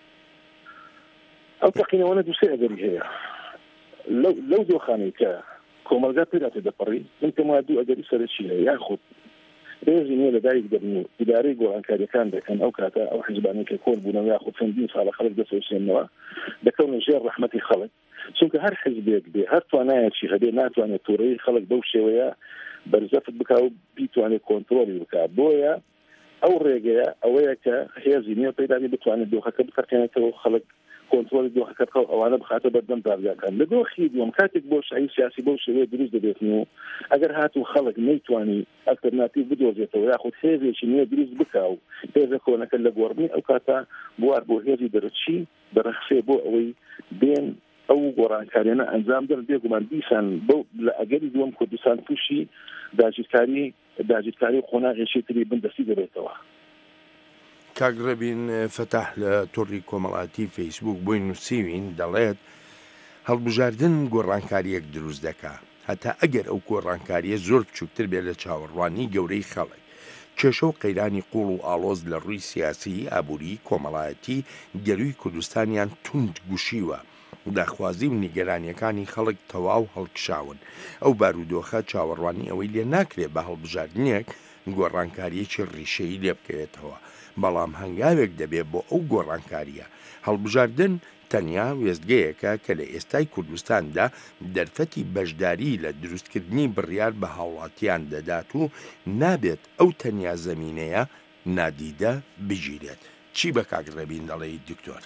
ئەو تەقینەوەنە دووسێ ئەگەری هەیە لەو دۆخانەی کە کۆمەلگا پێدا تێدەپەڕی من پێم وایە دوو ئەگەری سەرچی هەیە یاخود رێژی نیە لە دایک دەبن و ئیدارەی گۆڕانکاریەکان دەکەن ئەو کاتە ئەو حیزبانەی کە کۆر بوونەوە یاخود چەندین ساڵە خەڵک دەسەوسێنەوە دەکەونە ژێر ڕەحمەتی خەڵک چونکە هەر حیزبێک بێ هەر توانایەکی هەبێ ناتوانێت تووڕەی خەڵک بەو شێوەیە بەرزەفت بکا و بیتوانێت کۆنتڕۆلی بکات بۆیە ئەو ڕێگەیە ئەوەیە کە هێزی نیە پەیدانی بتوانێت دۆخەکە بکەێنێتەوە خەڵک کۆنتڕۆلی دۆخەکە بکە و ئەوانە بخاتە بەردەم دادگاکان لە دۆخی دووەم کاتێک بۆ شایی سیاسی بەو شێوەیە دروست دەبێتن و ئەگەر هاتوو خەڵک نەیتوانی ئەلتەرناتیڤ بدۆزێتەوە یاخود هێزێکی نییە دروست بکا و هێزە کۆنەکە لە گۆڕنی ئەو کاتە بوار بۆ هێزی دەرەچی دەرەخسێ بۆ ئەوەی بێن ئەو گۆڕانکاریانە ئەنجام دەن بێگومان دیسان بەو لە ئەگەری دووەم کوردستان تووشی داگیرکاری خۆناغێکی تری بندەسی دەبێتەوە. کاگڕەبین فەتاح لە تۆڕی کۆمەڵاتی فەیسبوک بۆی نووسیوین دەڵێت هەڵبژاردن گۆڕانکاریەک دروست دەکات هەتا ئەگەر ئەو گۆڕانکاریە زۆر بچووکتر بێت لە چاوەڕوانی گەورەی خەڵک کێشە و قەیرانی قوڵ و ئاڵۆز لە ڕووی سیاسی ئابووری کۆمەڵایەتی گەلووی کوردستانیان تند گوشیوە داخوازی و نیگەرانیەکانی خەڵک تەواو هەڵکشاون ئەو بارودۆخە چاوەڕوانی ئەوەی لێ ناکرێت بە هەڵبژاردنێک گۆڕانکاریەکی ڕیشەیی لێ بکەوێتەوە بەڵام هەنگاوێک دەبێت بۆ ئەو گۆڕانکاریە هەڵبژاردن تەنیا وێستگەیەکە کە لە ئێستای کوردستاندا دەرفەتی بەشداری لە دروستکردنی بڕیار بە هاوڵاتیان دەدات و نابێت ئەو تەنیا زەمینەیە نادیدە بگیرێت چی بە کاگڕەبین دەڵێیت دکتۆر؟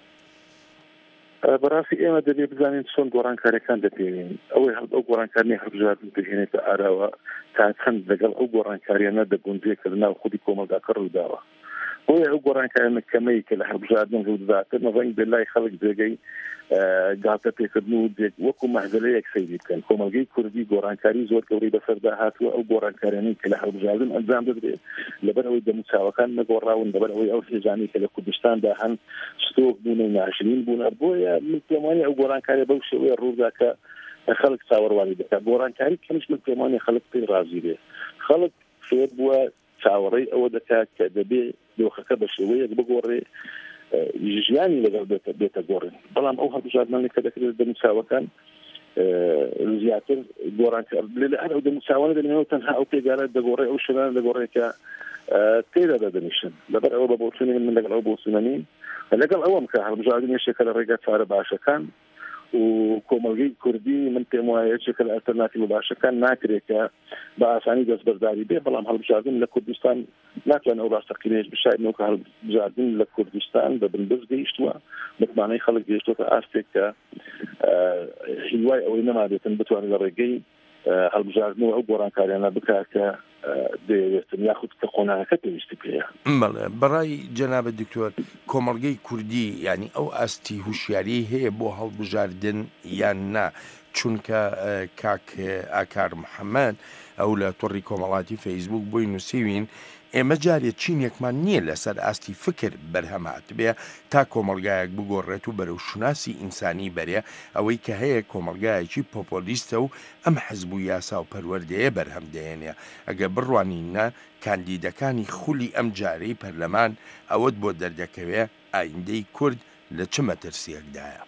بەڕاستی ئێمە دەبێت بزانین چۆن گۆڕانکاریەکان دەپێوین ئەوەی ئەو گۆڕانکارنی هەڵبژاردن بهێنێتە ئاراوە تا چەند لەگەڵ ئەو گۆڕانکاریانە دەگونجێت کە لەناو خودی کۆمەلگاکە ڕووداوە بۆیە ئەو گۆڕانکاریانە کەمەی کە لە هەڵبژاردن ڕووداتن ڕەنگ بێ لای خەڵک جێگەی گاتە پێکردن و وەکو مەحگەلەیەک سەیری بکەن کۆمەلگەی کوردی گۆڕانکاری زۆر گەورەی بەسەردا هاتووە ئەو گۆڕانکاریانەی کە لە هەڵبژاردن ئەنجام دەدرێت لەبەر ئەوەی دەموچاوەکان نەگۆڕاون لەبەر ئەوەی ئەو هێزانی کە لە کوردستاندا هەن ستۆک بوون و ناشرین بوون بۆیە من پێم وایە ئەو گۆڕانکاریە بەو شێوەیە ڕوودا کە خەڵک چاوەڕوانی دەکات گۆڕانکاری کەمیش من پێم وایە خەڵک پێی رازی بێ خەڵک فێر بووە چاوەڕێی ئەوە دەکات کە دەبێت دۆخەکە بە شێوەیەک بگۆڕێ ژیانی لەگەڵ بێتە گۆڕن بەڵام ئەو هەڵبژاردنانی کە دەکرێت دەموچاوەکان زیاتر گۆڕانکار لە هەر ئەو دەموچاوانە دەمێنەوە تەنها ئەو پێگارە دەگۆڕێ ئەو شوێنانە دەگۆڕێکە تێدا دەدەنیشن لەبەر ئەوە بە بۆچوونی من لەگەڵ ئەو بۆچوونەنین لەگەڵ ئەوەم کە هەڵبژاردن یەکێکە لە ڕێگە چارە باشەکان و کۆمەلگەی کوردی من پێم وایە یەکێکە لە ئەلتەرناتیڤ باشەکان ناکرێت کە بە ئاسانی دەستبەرداری بێ بەڵام هەڵبژاردن لە کوردستان ناتوانێت ئەو ڕاستەقینەیەش بشارێنەوە کە هەڵبژاردن لە کوردستان بە بنبرز گەیشتووە متمانەی خەڵک گەیشتووەتە ئاستێک کە هیوای ئەوەی نەمابێتن بتوانێت لە ڕێگەی هەڵبژاردنەوە ئەو گۆڕانکاریانە بکات کە دەیەوێتن یاخود کە خۆناغەکە پێویستی پێیە بەڕای جەنابە دکتۆر کۆمەڵگەی کوردی ینی ئەو ئاستی هوشیاری هەیە بۆ هەڵبژاردن یان نا چونکە کاک ئاکار محەممەد ئەو لە تۆڕی کۆمەڵاتی فەیسبوک بۆی نووسیوین ئێمە جارێت چینێکمان نییە لەسەر ئاستی فکر بەرهەمات بێ تا کۆمەلگایەک بگۆڕێت و بەرەو شوناسی ئینسانی بەرێ ئەوەی کە هەیە کۆمەلگایەکی پۆپۆلیستە و ئەم حەزب و یاسا و پەروەردەیە بەرهەم دێنێ ئەگە بڕوانینە کاندیدەکانی خولی ئەم جارەی پەرلەمان ئەوەت بۆ دەردەکەوێ ئایندەی کورد لە چ مەترسیەکدایە.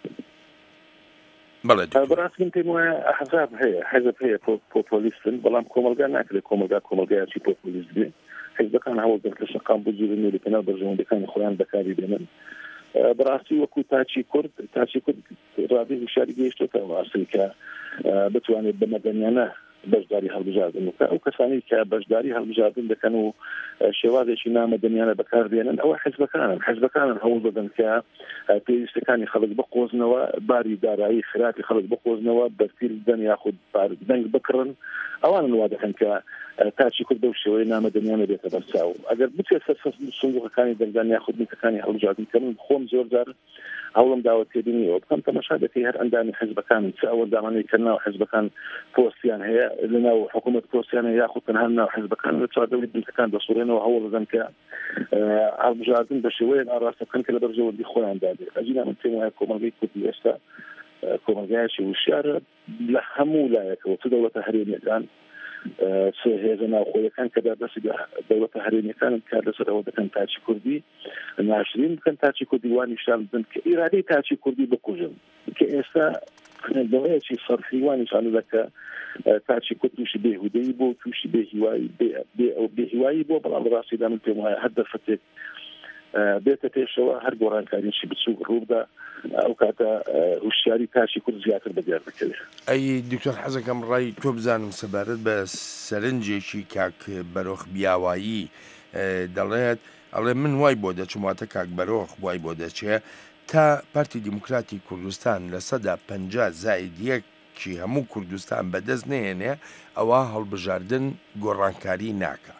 بەڕاست من پێم وایە ئەحزاب هەیە حەزب هەیە پۆپۆلیستن بەڵام کۆمەلگا ناکرێت کۆمەلگایەکی پۆپۆلیست بێ حیزبەکان هەوڵدەن کە شەقام بجوورن و لەکەناو بەرژەوەندەکانی خۆیان بەکاری بێنن بەڕاستی وەکو تاچی کورد ڕادی هوشیاری گەیشتۆتەوە ئاسڵی کە بتوانێت بە مەدەنیانە بەشداری هەڵبژاردن وکە ئەو کەسانی کە بەشداری هەڵبژاردن دەکەن و شێوازێکی نامەدەنیانە بەکاردێنن ئەوە حیزبەکانن هەوڵ دەدەن کە پێویستەکانی خەڵک بقۆزنەوە باری دارایی خراپی خەڵک بقۆزنەوە بەرتیل بدەن یاخود دەنگ بکڕن ئەوانن وا دەکەن کە تاچی کورد بەو شێوەیە نامەدەنیانە بێتە بەرچاو ئەگەر بچێت سەر سندوقەکانی دەنگدان یاخود میکەکانی هەڵبژاردنکردن خۆم زۆر جار هەوڵم داوەتێبینیەوە بکەم تەماشا دەکەی هەر ئەندامی حیزبەکانن چ ئەوەندامانەی کە ناو حیزبەکان پۆستیان هەیە لەناو حکوومەت پۆستیان هەیە یاخود تەنها ناو حیزبەکان لە چواردەوری بنکەکان دەسوڕێنەوە هەوڵ دەدەن کە هەڵبژاردن بە شێوەیە ئاڕاستە بکەن کە لە بەرژەوەندی خۆیان دادێت ئەجینا من پێم وایە کۆمەلگەی کوردی ئێستا کۆمەلگایەکی وشیارە لە هەموو لایەکەوە چ دەوڵەتە هەرێمیەکان هێزە ناوخۆیەکان کە دەبەسی دەوڵەتە هەرێمیەکانن کار لەسەر ئەوە دەکەن تاچی کوردی ناشرین بکەن تاچی کوردی وانی شان بدەن کە ئیرادەی تاچی کوردی بکوژن کە ئێستا دەوەیەکی سەرفی وانی شان دەکە تاچی کورد تووشی بێهودەیی بۆ تووشی بێهیوایی بۆ بەڵام ڕاستیدا من پێم وایە هەر دەفتێک بێتە پێشەوە هەر گۆڕانکاریشی بچوو ڕوودا ئەو کاتە هوشیاری تاچی کورد زیاتر بەدیار بکەوێت. ئەی دکتۆر حەزەکەم ڕای تۆ بزانم سەبارەت بە سەرنجێکی کاک بەرۆخ بیاوایی دەڵێت ئەڵێ من وای بۆ دەچماتە کاک بەرۆخ وای بۆ دەچێ تا پارتی دیموکراتی کوردستان لە سەدا 50% هەموو کوردستان بەدەست نێنێ ئەوە هەڵبژاردن گۆڕانکاری ناکە.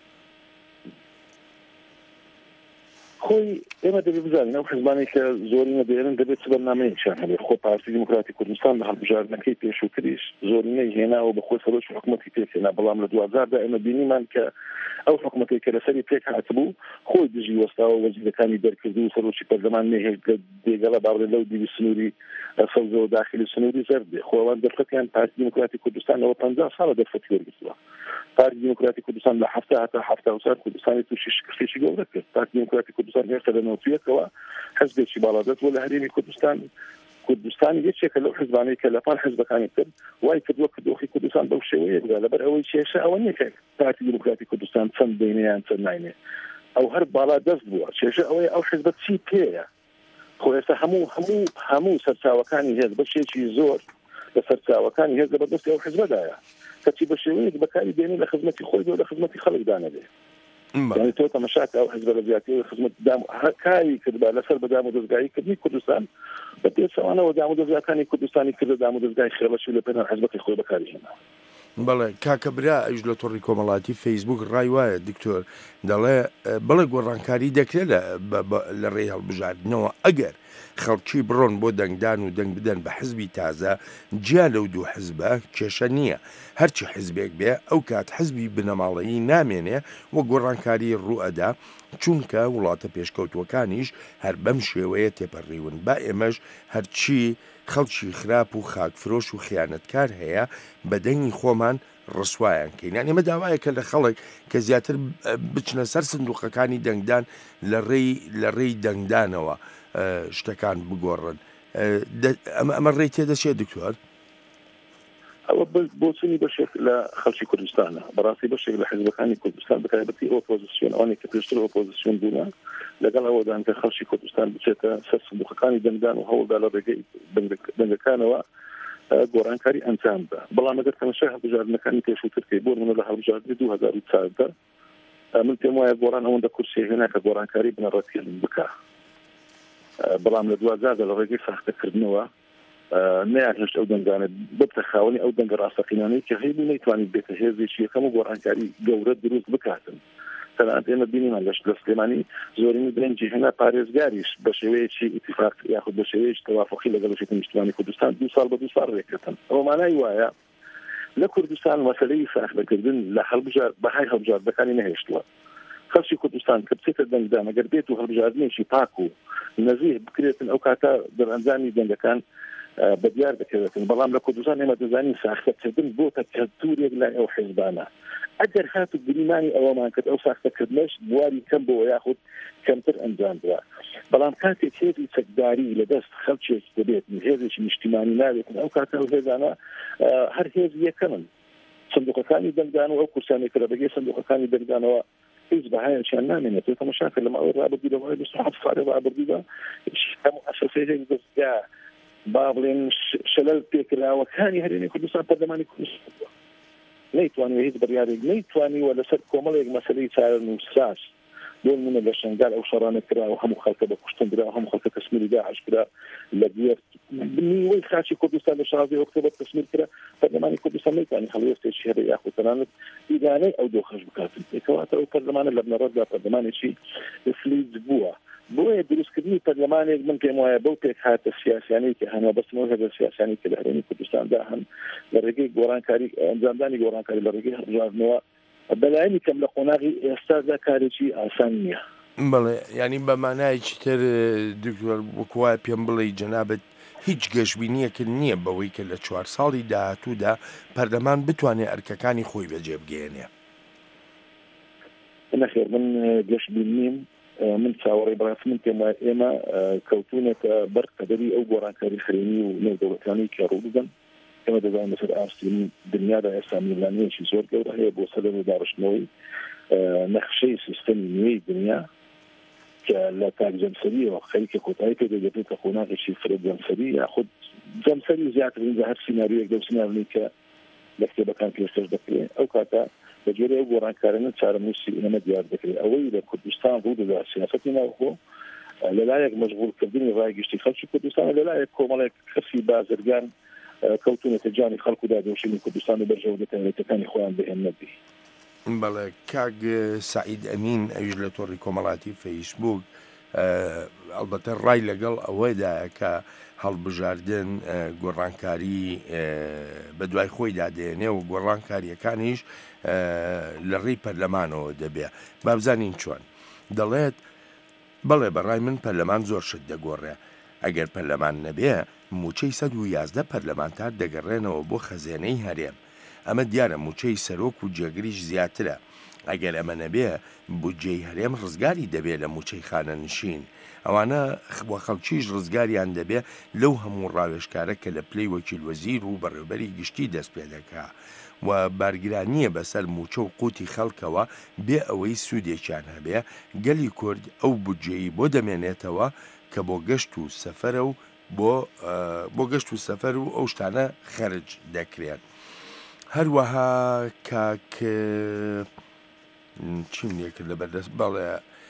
خۆی ئێمە دەبێت بزانین ئەو حزبانەی کە زۆرینە دێنن دەبێت چ بەرنامەیەکیان هەبێت خۆ پارتی دیموکراتی کوردستان لە هەڵبژاردنەکەی پێشووتریش زۆرینەی هێناوە بە خۆی سەرۆکی حکوومەتی پێکهێنا بەڵام لە 2010دا ئێمە بینیمان کە ئەو حکوومەتێک کە لەسەری پێک هاتبوو خۆی دژی وەستاوە وەزیرەکانی دەرکردی و سەرۆکی پەرلەمان نێهێت دێگەڵە باڵێ لەو دیوی سنووری سەوزەوە داخلی سنووری زەردێ خۆوان دەرفەتیان پارتی دیموکراتی کوردستانەوە 50 ساڵە دەرفەتی وەرگرتووە. پارتی دیموکراتی کوردستان لە 70 هەتا 70 سال کوردستانی تووشی شکستێکی گەورە کرد. پارتی دیموکراتی کوردستان هێشتا لە نەوتویەکەوە حزبێکی باڵادەتەوە لە هەرێمی کوردستان یەکێکە لەو حزبانەی کە لەپان حزبەکانی کرد وای کردووە کە دۆخی کوردستان بەو شێوەیە بگا لەبەر ئەوەی کێشە ئەوە نییە کە پارتی دیموکراتی کوردستان چەند بینیان چەند ناینێ ئەو هەر باڵا دەست بووە کێشە ئەوەیە ئەو حزبە چی پێیە خۆ ئێستا هەموو سەرچاوەکانی هێز بەشێکی زۆر لە سەرچاوەکانی هێز بەدەستی ئەو حزبەدایە کەچی بە شێوەیەک بەکاری بێنی لە خزمەتی خۆی و لە خزمەتی خەڵکدا نەبێ یعنی تۆ تەماشاکە ئەو حزبە لە زیاتر خزمەت کاری کردبا لەسەر بە دام و دەستگاییکردنی کوردستان بە پێچەوانەوە دام و دەستگاکانی کوردستانی کردە دام و دەستگای خێڵەشی لە پێناو حزبەکەی خۆی بەکاری هێنا. بەڵێ کاکە برا ئەوش لە تۆڕی کۆمەڵاتی فەیسبوک ڕای وایە دکتۆر دەڵێ بڵێ گۆڕانکاری دەکرێت لە ڕێی هەڵبژاردنەوە ئەگەر خەڵکی بڕۆن بۆ دەنگدان و دەنگ بدەن بە حزبی تازە جیا لەو دوو حزبە کێشە نییە هەرچی حزبێک بێ ئەو کات حزبی بنەماڵەیی نامێنێ وە گۆڕانکاری ڕوئەدا چونکە وڵاتە پێشکەوتوەکانیش هەر بەم شێوەیە تێپەڕیون با ئێمەش هەرچی خەڵکی خراپ و خاکفرۆش و خیانەتکار هەیە بە دەنگی خۆمان ڕسوایان کەینان ئێمە داوایەکە لە خەڵک کە زیاتر بچنە سەر سندوقەکانی دەنگدان لە ڕێی دەنگدانەوە شتەکان بگۆڕن ئەمە ڕێی تێدەچێت دکتۆر ئەوە بۆچنی بەشێک لە خەڵکی کوردستانە بەڕاستی بەشێک لە حزبەکانی کوردستان بەتایبەتی ئۆپۆزیسیۆن ئەوانێک کە پێشتر ئۆپۆزیسیۆن بوونە لەگەڵ ئەوەدان کە خەڵکی کوردستان بچێتە سەر سندوقەکانی دەنگدان و هەوڵدا لە ڕێگەی دەنگەکانەوە گۆڕانکاری ئەنجام بدە بەڵام ئەگەر تەماشای هەڵبژاردنەکانی پێشووترکەی بۆ منە لە هەڵبژاردنی 2014 من پێم وایە گۆڕان ئەوەندە کورسی هێنا کە گۆڕانکاری بنەڕەتیێن بکە بەڵام لە 2010 لە ڕێگەی ساختەکردنەوە نیان هێشت ئەو دەنگانە ببتە خاوەنی ئەو دەنگە ڕاستەقینانەی کە هەیە نەیتوانیت بێتە هێزێکی یەکەم و گۆڕانکاری گەورە دروست بکاتن تەنانەت ئێمە بینیمان لە سلێمانی زۆرینی درەنجی هێنا پارێزگاریش بە شێوەیەکی ئیتیفاق یاخود بە شێوەیەکی تەوافقی لەگەڵ هەرێمی نیشتیمانی کوردستان 2 ساڵ بە 2 ساڵ ڕێککردن ئەوە مانای وایە لە کوردستان مەسەلەی ساختەکردن لە بەهای هەڵبژاردنەکانی نەهێشتووە خەڵکی کوردستان کە بچێتە دەنگدان ئەگەر بێت و هەڵبژاردنێکی پاک و نزیه بکرێتن ئەو کاتە دەرئەنجامی دەنگەکان بەدیار دەکەوێتن بەڵام لە کوردستان ئێمە دەزانین ساختەکردن بۆتە کەلتورێک لای ئەو حیزبانە ئەگەر هاتو گریمانی ئەوەمان کرد ئەو ساختەکردنەش بواری کەم بۆ یاخود کەمتر ئەنجام درا بەڵام کاتێک هێزی چەکداری لەدەست خەڵکێک دەبێت هێزێکی نیشتیمانی نابێتن ئەو کاتە ئەو هێزانە هەر هێز یەکەمن سندوقەکانی دەنگدان و ئەو کورسانی کە بەگەی سندوقەکانی دەنگدانەوە هیچ بەهایەنشیان نامێنێت تەماشاکە لە ماوەی ڕابردوو لەماوەی 27 ساڵی ڕابردوودا هەموو ئەساسەیەک دەستگا با بڵێن شەلەل پێکراوەکانی هەرێمی کوردستان پەرلەمانی کوردستان نەیتوانێت هیچ بڕیارێک نەیتوانیوە لەسەر کۆمەڵێک مەسەلەی چارەنووسراش بۆ نمونە لە شنگال ئەو شەڕانە کرا و هەموو خەڵکە بە کوشتن درا هەموو خەڵکە تەسمیری داعش کرا لە گوێر نیوەی خاچی کوردستان لە 16 ئۆکتۆبەر تەسمیر کرا پەرلەمانی کوردستان نەیتوانی هەڵوێستێکی هەبێ یاخود تەنانەت ئیدانەی ئەو دۆخەش بکاتن کەواتە ئەو پەرلەمانە لە بنەڕەتدا پەرلەمانێکی فلیج بووە بۆیە دروستکردنی پەرلەمانێک من پێم وایە بەو پێک هاتە سیاسیانەی کە هەنوە بەسمەوە هەبێت سیاسیانی کە لە هەرێمی کوردستاندا هەن لە ڕێگەی گۆڕانکاری ئەنجامدانی گۆڕانکاری لە ڕێگەی هەڵبژاردنەوە بەلایەنی کەم لە قۆناغی ئێستادا کارێکی ئاسان نییە بڵێ ینی بە مانایکی تر دکتۆر وەکوای پێم بڵێ جەنابەت هیچ گەشتبینیەکرد نییە بەوەی کە لە 4 ساڵی داهاتوودا پەرلەمان بتوانێت ئەرکەکانی خۆی بەجێ بگێنێ نەخێر من گەشتبین نیم من چاوەڕێی بەڕاست من پێم وایە ئێمە کەوتونێتە بەر قەدەری ئەو گۆڕانکاری خێنی و نێودەوڵەتیانی کە ڕوودەدەن ئێمە دەزانین لەسەر ئاستی دنیادا ئێستا میلانەیەکی زۆر گەورە هەیە بۆ سەدەمی داڕشتنەوەی نەخشەی سیستەمی نوێی دنیا کە لە تاک جەمسەریەوە خەریکە کۆتایی پێ دەگەێتە قۆناغێکی فرە جەمسەری یاخود جەمسەری زیاترین لە هەر سیناریۆیەک دەو سیناریۆی کە لە کتێبەکان پێشکەش دەکرێت ئەو کاتە بەجێرە ئەو گۆڕانکارانە چارەنووسی ئێمە دیار دەکرێت ئەوەی لە کوردستان ڕوودەدا سیاسەتی ناوخۆ لەلایەک مەشغوڵکردنی ڕایگەشتی خەڵکی کوردستان لەلایەک کۆمەڵێک کەسی بازرگان کەوتونەتە جانی خەڵک و دادۆشینی کوردستان و بەرژەوە دەتەوێتەکانی خۆیان بەهێن نەبی بەڵێ کاک سعید ئەمین ئەویش لە تۆڕی کۆمەڵاتی فەیسبوک ئەلبەتە ڕای لەگەڵ ئەوەیدایە کە هەڵبژاردن گۆڕانکاری بە دوای خۆیدا دێنێ و گۆڕانکاریەکانیش لە ڕێی پەرلەمانەوە دەبێ بابزانین چۆن دەڵێت بەڵێ بەڕای من پەرلەمان زۆر شت دەگۆڕێ ئەگەر پەرلەمان نەبێ موچەی 111 پەرلەمانتار دەگەڕێنەوە بۆ خەزێنەی هەرێم ئەمە دیارە موچەی سەرۆک و جێگریش زیاترە ئەگەر ئەمە نەبێ بودجەی هەرێم ڕزگاری دەبێت لە موچەی خانە نشین ئەوانە بۆ خەڵکیش ڕزگاریان دەبێ لەو هەموو ڕاوێژکارە کە لە پلەی وەکیل وەزیر و بەڕێوەبەری گشتی دەست پێ دەکا و بارگرانیە بەسەر موچە و قوتی خەڵکەوە بێ ئەوەی سوودێکیان هەبێ گەلی کورد ئەو بودجەی بۆ دەمێنێتەوە کە بۆ گەشت و سەفەرە و بۆ گەشت و سەفەر و ئەو شتانە خەرج دەکرێت هەروەها کاک چیم لێکرد لە بەردەست بەڵێ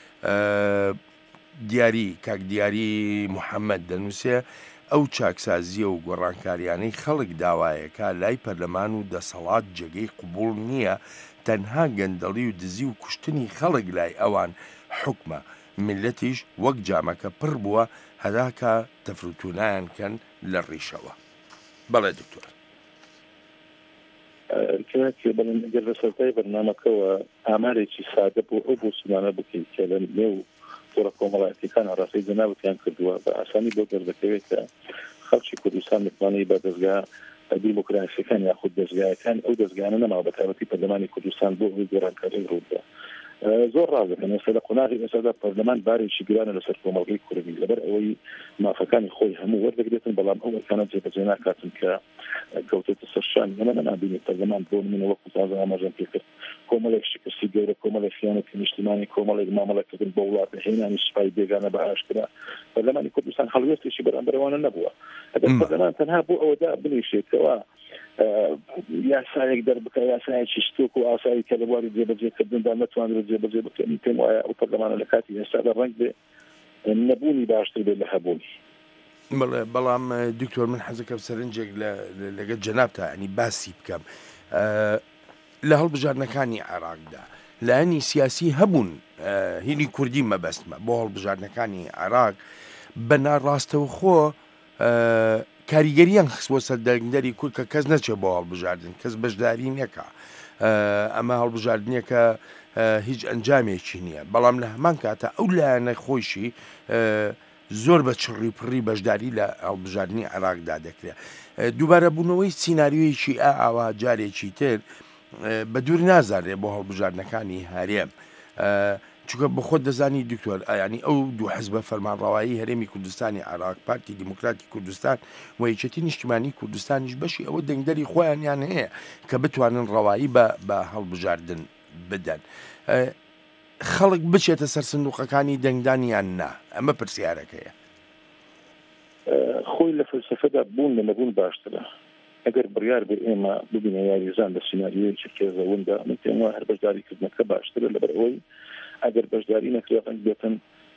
کاک دیاری محەممەد دەنووسێ ئەو چاکسازیە و گۆڕانکاریانەی خەڵک داوایەکە لای پەرلەمان و دەسەڵات جێگەی قبول نییە تەنها گەندەڵی و دزی و کوشتنی خەڵک لای ئەوان حکمە ملەتیش وەک جامەکە پڕ بووە هەداکە تەفروتونایان کەن لە ڕیشەوە بەڵێ دکتۆر کەناکێ بەڵێنگەر لە سەرای بەرنامەکەەوە ئامارێکی سادە بۆ ئەو بۆ سومانە بکەیت کە لە نێو تۆڕە کۆمەڵایەتیەکان ڕاستەی جەنابەتیان کردووە بە ئاسانی بۆ دەردەکەوێت کە خەڵکی کوردستان متوانێت بە دەستگا دیموکراسیەکان یاخود دەستگایەکان ئەو دەستگانە نەماوە بە تایبەتی پەرلەمانی کوردستان بۆ ئەوەی گۆڕانکاری ڕوودا زۆر ڕازەکەن ئێستا لە قۆناغی ئێستادا پەرلەمان بارێکی گرانە لەسەر کۆمەڵگەی کوردی لەبەر ئەوەی مافەکانی خۆی هەموو وەردەگرێتن بەڵام ئەو ئەرکانە جێبەجێ ناکاتن کە کەوتێتە سەرشان ئەمە نەنابینێت پەرلەمان بۆ نمونە وەکو تازە ئاماژەم پێکرد کۆمەڵێک شکستی گەورە کۆمەڵێک خیانەتی نیشتیمانی کۆمەڵێک مامەڵەکردن بە وڵاتە هێنانی سوپای بێگانە بە ئاشکرا پەرلەمانی کوردستان هەڵوێستێکی بەرامبەرەوانە نەبووە ئەگەر پەرلەمان تەنها بۆ ئەوەدا بنیشێتەوە یاسایەک دەربکە یاسایەکی ستۆک و ئاسایی کە لە بواری جێبەجێکردندا نەتوانرێت جێبەجێ بکەین پێم وایە ئەو پەرلەمانە لە کاتی ئێستادا ڕەنگ بێ نەبوونی باشتر بێت لە هەبوونی بەڵام دکتۆر من حەزەکەم سەرنجێک لەگەڵ جەنابتە ینی باسی بکەم لە هەڵبژاردنەکانی عێراقدا لایەنی سیاسی هەبوون هینی کوردی مەبەستمە بۆ هەڵبژاردنەکانی عێراق بە ناڕاستەوە خۆ کاریگەریان خستوە سەر دەنگدەری کورد کە کەس نەچێت بۆ هەڵبژاردن کەس بەشداری نەکا ئەمە هەڵبژاردنیە کە هیچ ئەنجامێکی نییە بەڵام لە هەمان کاتە ئەو لایەنە خۆشی زۆر بە چڕی پڕی بەشداری لە هەڵبژاردننی عێراقدا دەکرێت دووبارە بوونەوەی سینناریۆیەکی ئاوا جارێکی تر بە دوور نازانێت بۆ هەڵبژاردنەکانی هەرێم چونکە بەخۆت دەزانی دکتۆر ئایانی ئەو دوو حزبە فەرمانڕەوایی هەرێمی کوردستانی عێراق پارتی دیموکراتی کوردستان و یەکێتی نیشتیمانی کوردستانیش بەشی ئەوە دەنگدەری خۆیانیان هەیە کە بتوانن ڕەوایی بە هەڵبژاردن بدەن خەڵک بچێتە سەر سندوقەکانی دەنگدانیان نا ئەمە پرسیارەکەیە خۆی لە فەلسەفەدا بوون لە نەبوون باشترە ئەگەر بڕیار بێ ئێمە ببینە یاریزان لە سینناریۆیەکی کێزەوەندا من پێم وایە هەر بەشداریکردنەکە باشترە لەبەر ئەوەی ئەگەر بەشداری نەکرێتن بێتن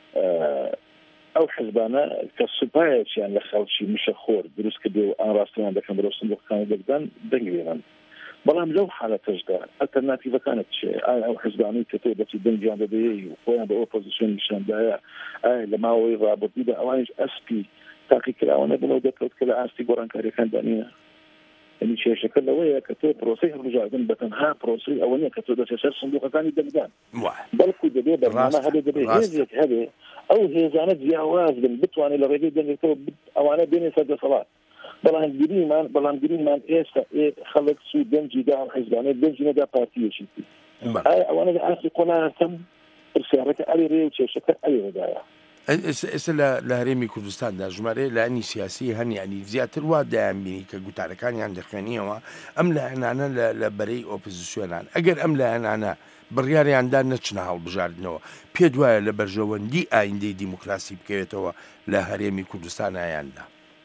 ئەو حزبانە کە سوپایەکیان لە خەڵکی مشەخۆر دروست کردێ و ئاڕاستیان دەکەن بەرەو سندوقەکانی دەگدان دەنگێنن بەڵام لەو حالەتەشدا ئەلتەرناتیڤەکانت چێ ئایا ئەو حزبانەی کە تۆ دەچی دەنگیان دەدەیە و خۆیان بە ئۆپۆزیسیۆن نیشاندایە ئایا لە ماوەی ڕابردوودا ئەوانش ئەسپی تاقیکراوە نەبنەوە دەکەوت کە لە ئاستی گۆڕانکاریەکان دانیە ئەنی کێشەکە لەوەیە کە تۆ پرۆسەی هەڵبژاردن بەتەنها پرۆسەی ئەوە نیە کە تۆ دەچێت سەر سندوقەکانی دەنگدان بەڵکو دەبێ بەرنامە هەبێ دەبێ هێزێک هەبێ ئەو هێزانە جیاواز بن بتوانێت لە ڕێگەی دەنگێتەوە ئەوانە بێنێ سەر دەسەڵات بەڵامگیریمان ئێستا خەڵک سوود دەنجی دا حیزبانێت دەنجی نەدا پارتیەکی ئایا ئەوانە لە ئاستی قۆناغەکەم پرسیارەکە ئەوێ ڕێ و کێشەکە ئەوێدایە ئێستا لە هەرێمی کوردستاندا ژمارە لایەنی سیاسی هەنیانی زیاتر وا دایانبینی کە گوتارەکانیان دەخوێنیەوە ئەم لایەنانە لە بەرەی ئۆپۆزیسیۆنان ئەگەر ئەم لایەنانە بڕیاریاندا نەچنە هەڵبژاردنەوە پێ وایە لە بەرژەوەندی ئایندەی دیموکراسی بکەوێتەوە لە هەرێمی کوردستانیاندا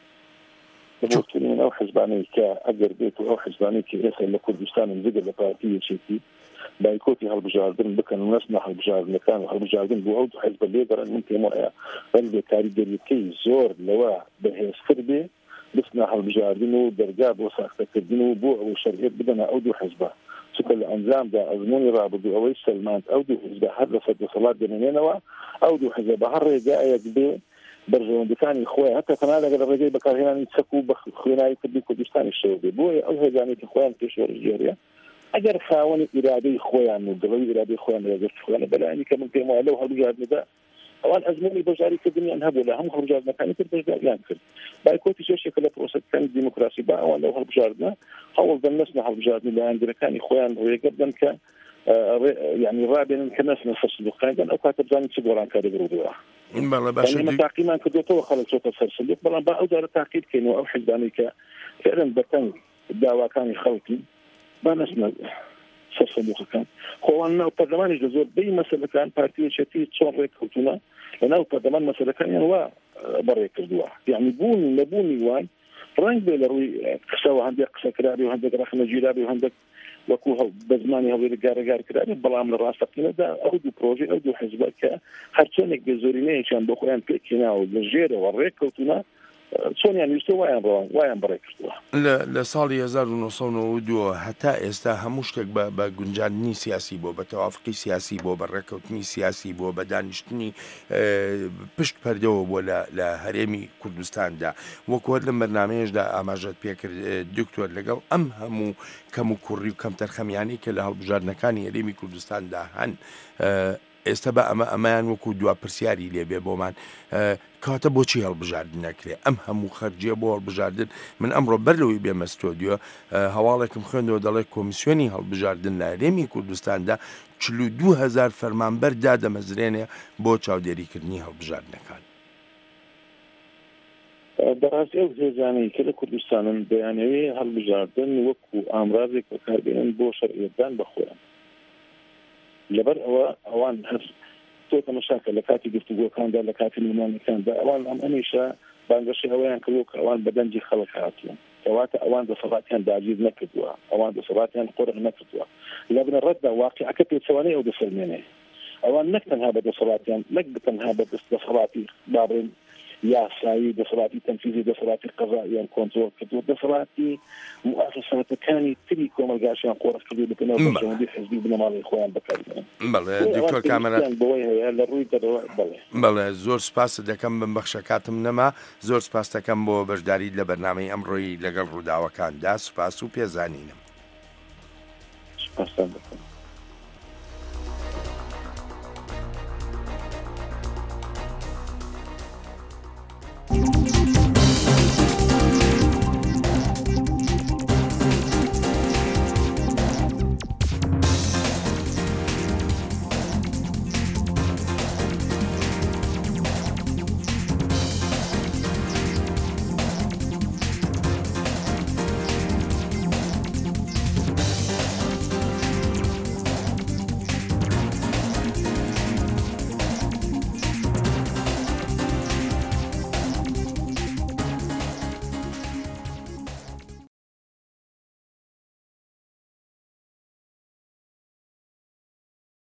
بۆترین ئەو حزبانەی کە ئەگەر بێت و ئەو حزبانەی کە ئێستا لە کوردستان زگە لە پارتیەکێتی بایکۆتی هەڵبژاردن بکەن و نەچنە هەڵبژاردنەکان و هەڵبژاردن بۆ ئەو حزب لێگەڕن من پێم وایە بەڵێ کاریگەریەکەی زۆر لەوە بەهێزتر بێ بچنە هەڵبژاردن و دەرگا بۆ ساختەکردن و بۆ ئەوەی شەرعیەت بدەنە ئەو دوو حزبە چونکە لە ئەنجامدا ئەزموونی ڕابردوو ئەوەی سەلماند ئەو دوو حزبە هەر لە سەر دەسەڵات دەمێنێنەوە ئەو دوو حزب بە هەر ڕێگایەک بێ بەرژەوەندەکانی خۆیان هەتا تەنها لەگەڵ ڕێگەی بەکارهێنانی چەک و بە خوێناوی کردی کوردستانی شەوە بێ بۆیە ئەو هێزانەی کە خۆیان پێشوەرژێریە ئەگەر خاوەنی ئیرادەی خۆیان و دڵەوی ئیرادەی خۆیان لەگەر خۆیانە بەلایانی کە من پێم وایە لەو هەڵبژاردنەدا ئەوان ئەزموونی بەشداریکردنیان هەبوو لە هەموو هەڵبژاردنەکانی تر بەشداریان کرد بایکۆتی چێشێکە لە پرۆسەکانی دیموکراسی با ئەوان لەو هەڵبژاردنە هەوڵ دەن نەچنە هەڵبژاردنی لایەنگرەکانی خۆیان ڕێگە بدەن کە يعني رابين كناس نفس الدخان أو كاتب زاني تقول عن كذا جروبها. بله باشه. يعني تعقيد من كده تو خلص صوت السلسلة بلا بعد على تعقيد كانوا أو حد يعني فعلا بكان الدعوة كان يخلطي بنسنا سلسلة كان هو أنه برلمان الجزائر بي مثلا كان بارتي شتي تصرف كوتنا لأنه برلمان مثلا كان يعني بريك الدواء يعني بوني وان رنگ بيلروي قسوا عندك قسا كراري وعندك رخنا جيرابي وعندك وكوها بزماني هذول الجار كراري بلام الراسقين ده أودو بروجي أودو حزبك هرتونك بزورينه كان بخوان كنا والجيرة والريك وتنا شون يعني يستوى وين بريك لساڵی 1992 هەتا ئێستا هەموو شتێک بە گونجاندنی سیاسی بۆ بە تەوافقی سیاسی بۆ بە ڕێکەوتنی سیاسی بۆ بە دانیشتنی پشت پەردەوە بۆ لە هەرێمی کوردستاندا وەکوەت لەم بەرنامەیەشدا ئاماژەت پێکرد دکتۆر لەگەڵ ئەم هەموو کەم و کوڕی و کەم تەرخەمیانی کە لە هەڵبژاردنەکانی هەرێمی کوردستاندا هەن ئێستا بە ئەمەیان وەکو دوا پرسیاری لێبێ بۆمان کاتە بۆچی هەڵبژاردن نەکرێ ئەم هەموو خەرجیە بۆ هەڵبژاردن من ئەمڕۆ بەرلەوەی بێمە ستۆدیۆ هەواڵێکم خوێندەوە دەڵێ کۆمیسیۆنی هەڵبژاردن لە هەرێمی کوردستاندا 42,000 فەرمانبەر دادەمەزرێنێ بۆ چاودێریکردنی هەڵبژاردنەکان. بەڕاستی ئەو هێزانەی کە لە کوردستانن دەیانەوێ هەڵبژاردن وەکو ئامڕازێک بەکاربێنن بۆ شەرعیەتدان بەخۆیان لەبەر ئەوان هەر تۆ تەماشاکە لە کاتی گفتوگۆکاندا لە کاتی نمایندەکاندا ئەوان هەمیشە بانگەشی ئەوەیان کردووە کە ئەوان بەدەنجی خەڵک هاتوون کەواتە ئەوان دەسەڵاتیان داگیر نەکردووە ئەوان دەسەڵاتیان قۆرغ نەکردووە لە بنەڕەتدا واقعەکە پێچەوانەی ئەو دەسەلمێنێ ئەوان نەک تەنها بە دەسەڵاتیان نەک تەنها بە دەسەڵاتی بابڕین یاسایی دەسەڵاتی تەنفیزی دەسەڵاتی قەزاییان کۆنترۆل کردووە دەسەڵاتی موسساتەکانی تری کۆمەلگاشیان قۆرغ کردووە بکەنەوە بەشەوەندی حزبی بنەماڵی خۆیان بەکاربێنن. بەڵێ دکتۆر کامەرە بەوەی هەیە لە ڕووی دەرەوە بەڵێ زۆر سپاس دەکەم بم بەخشە کاتم نەما زۆر سپاس دەکەم بۆ بەشداریت لە بەرنامەی ئەمڕۆی لەگەڵ ڕووداوەکاندا سپاس و پێزانینم. ئاسان دەکەن.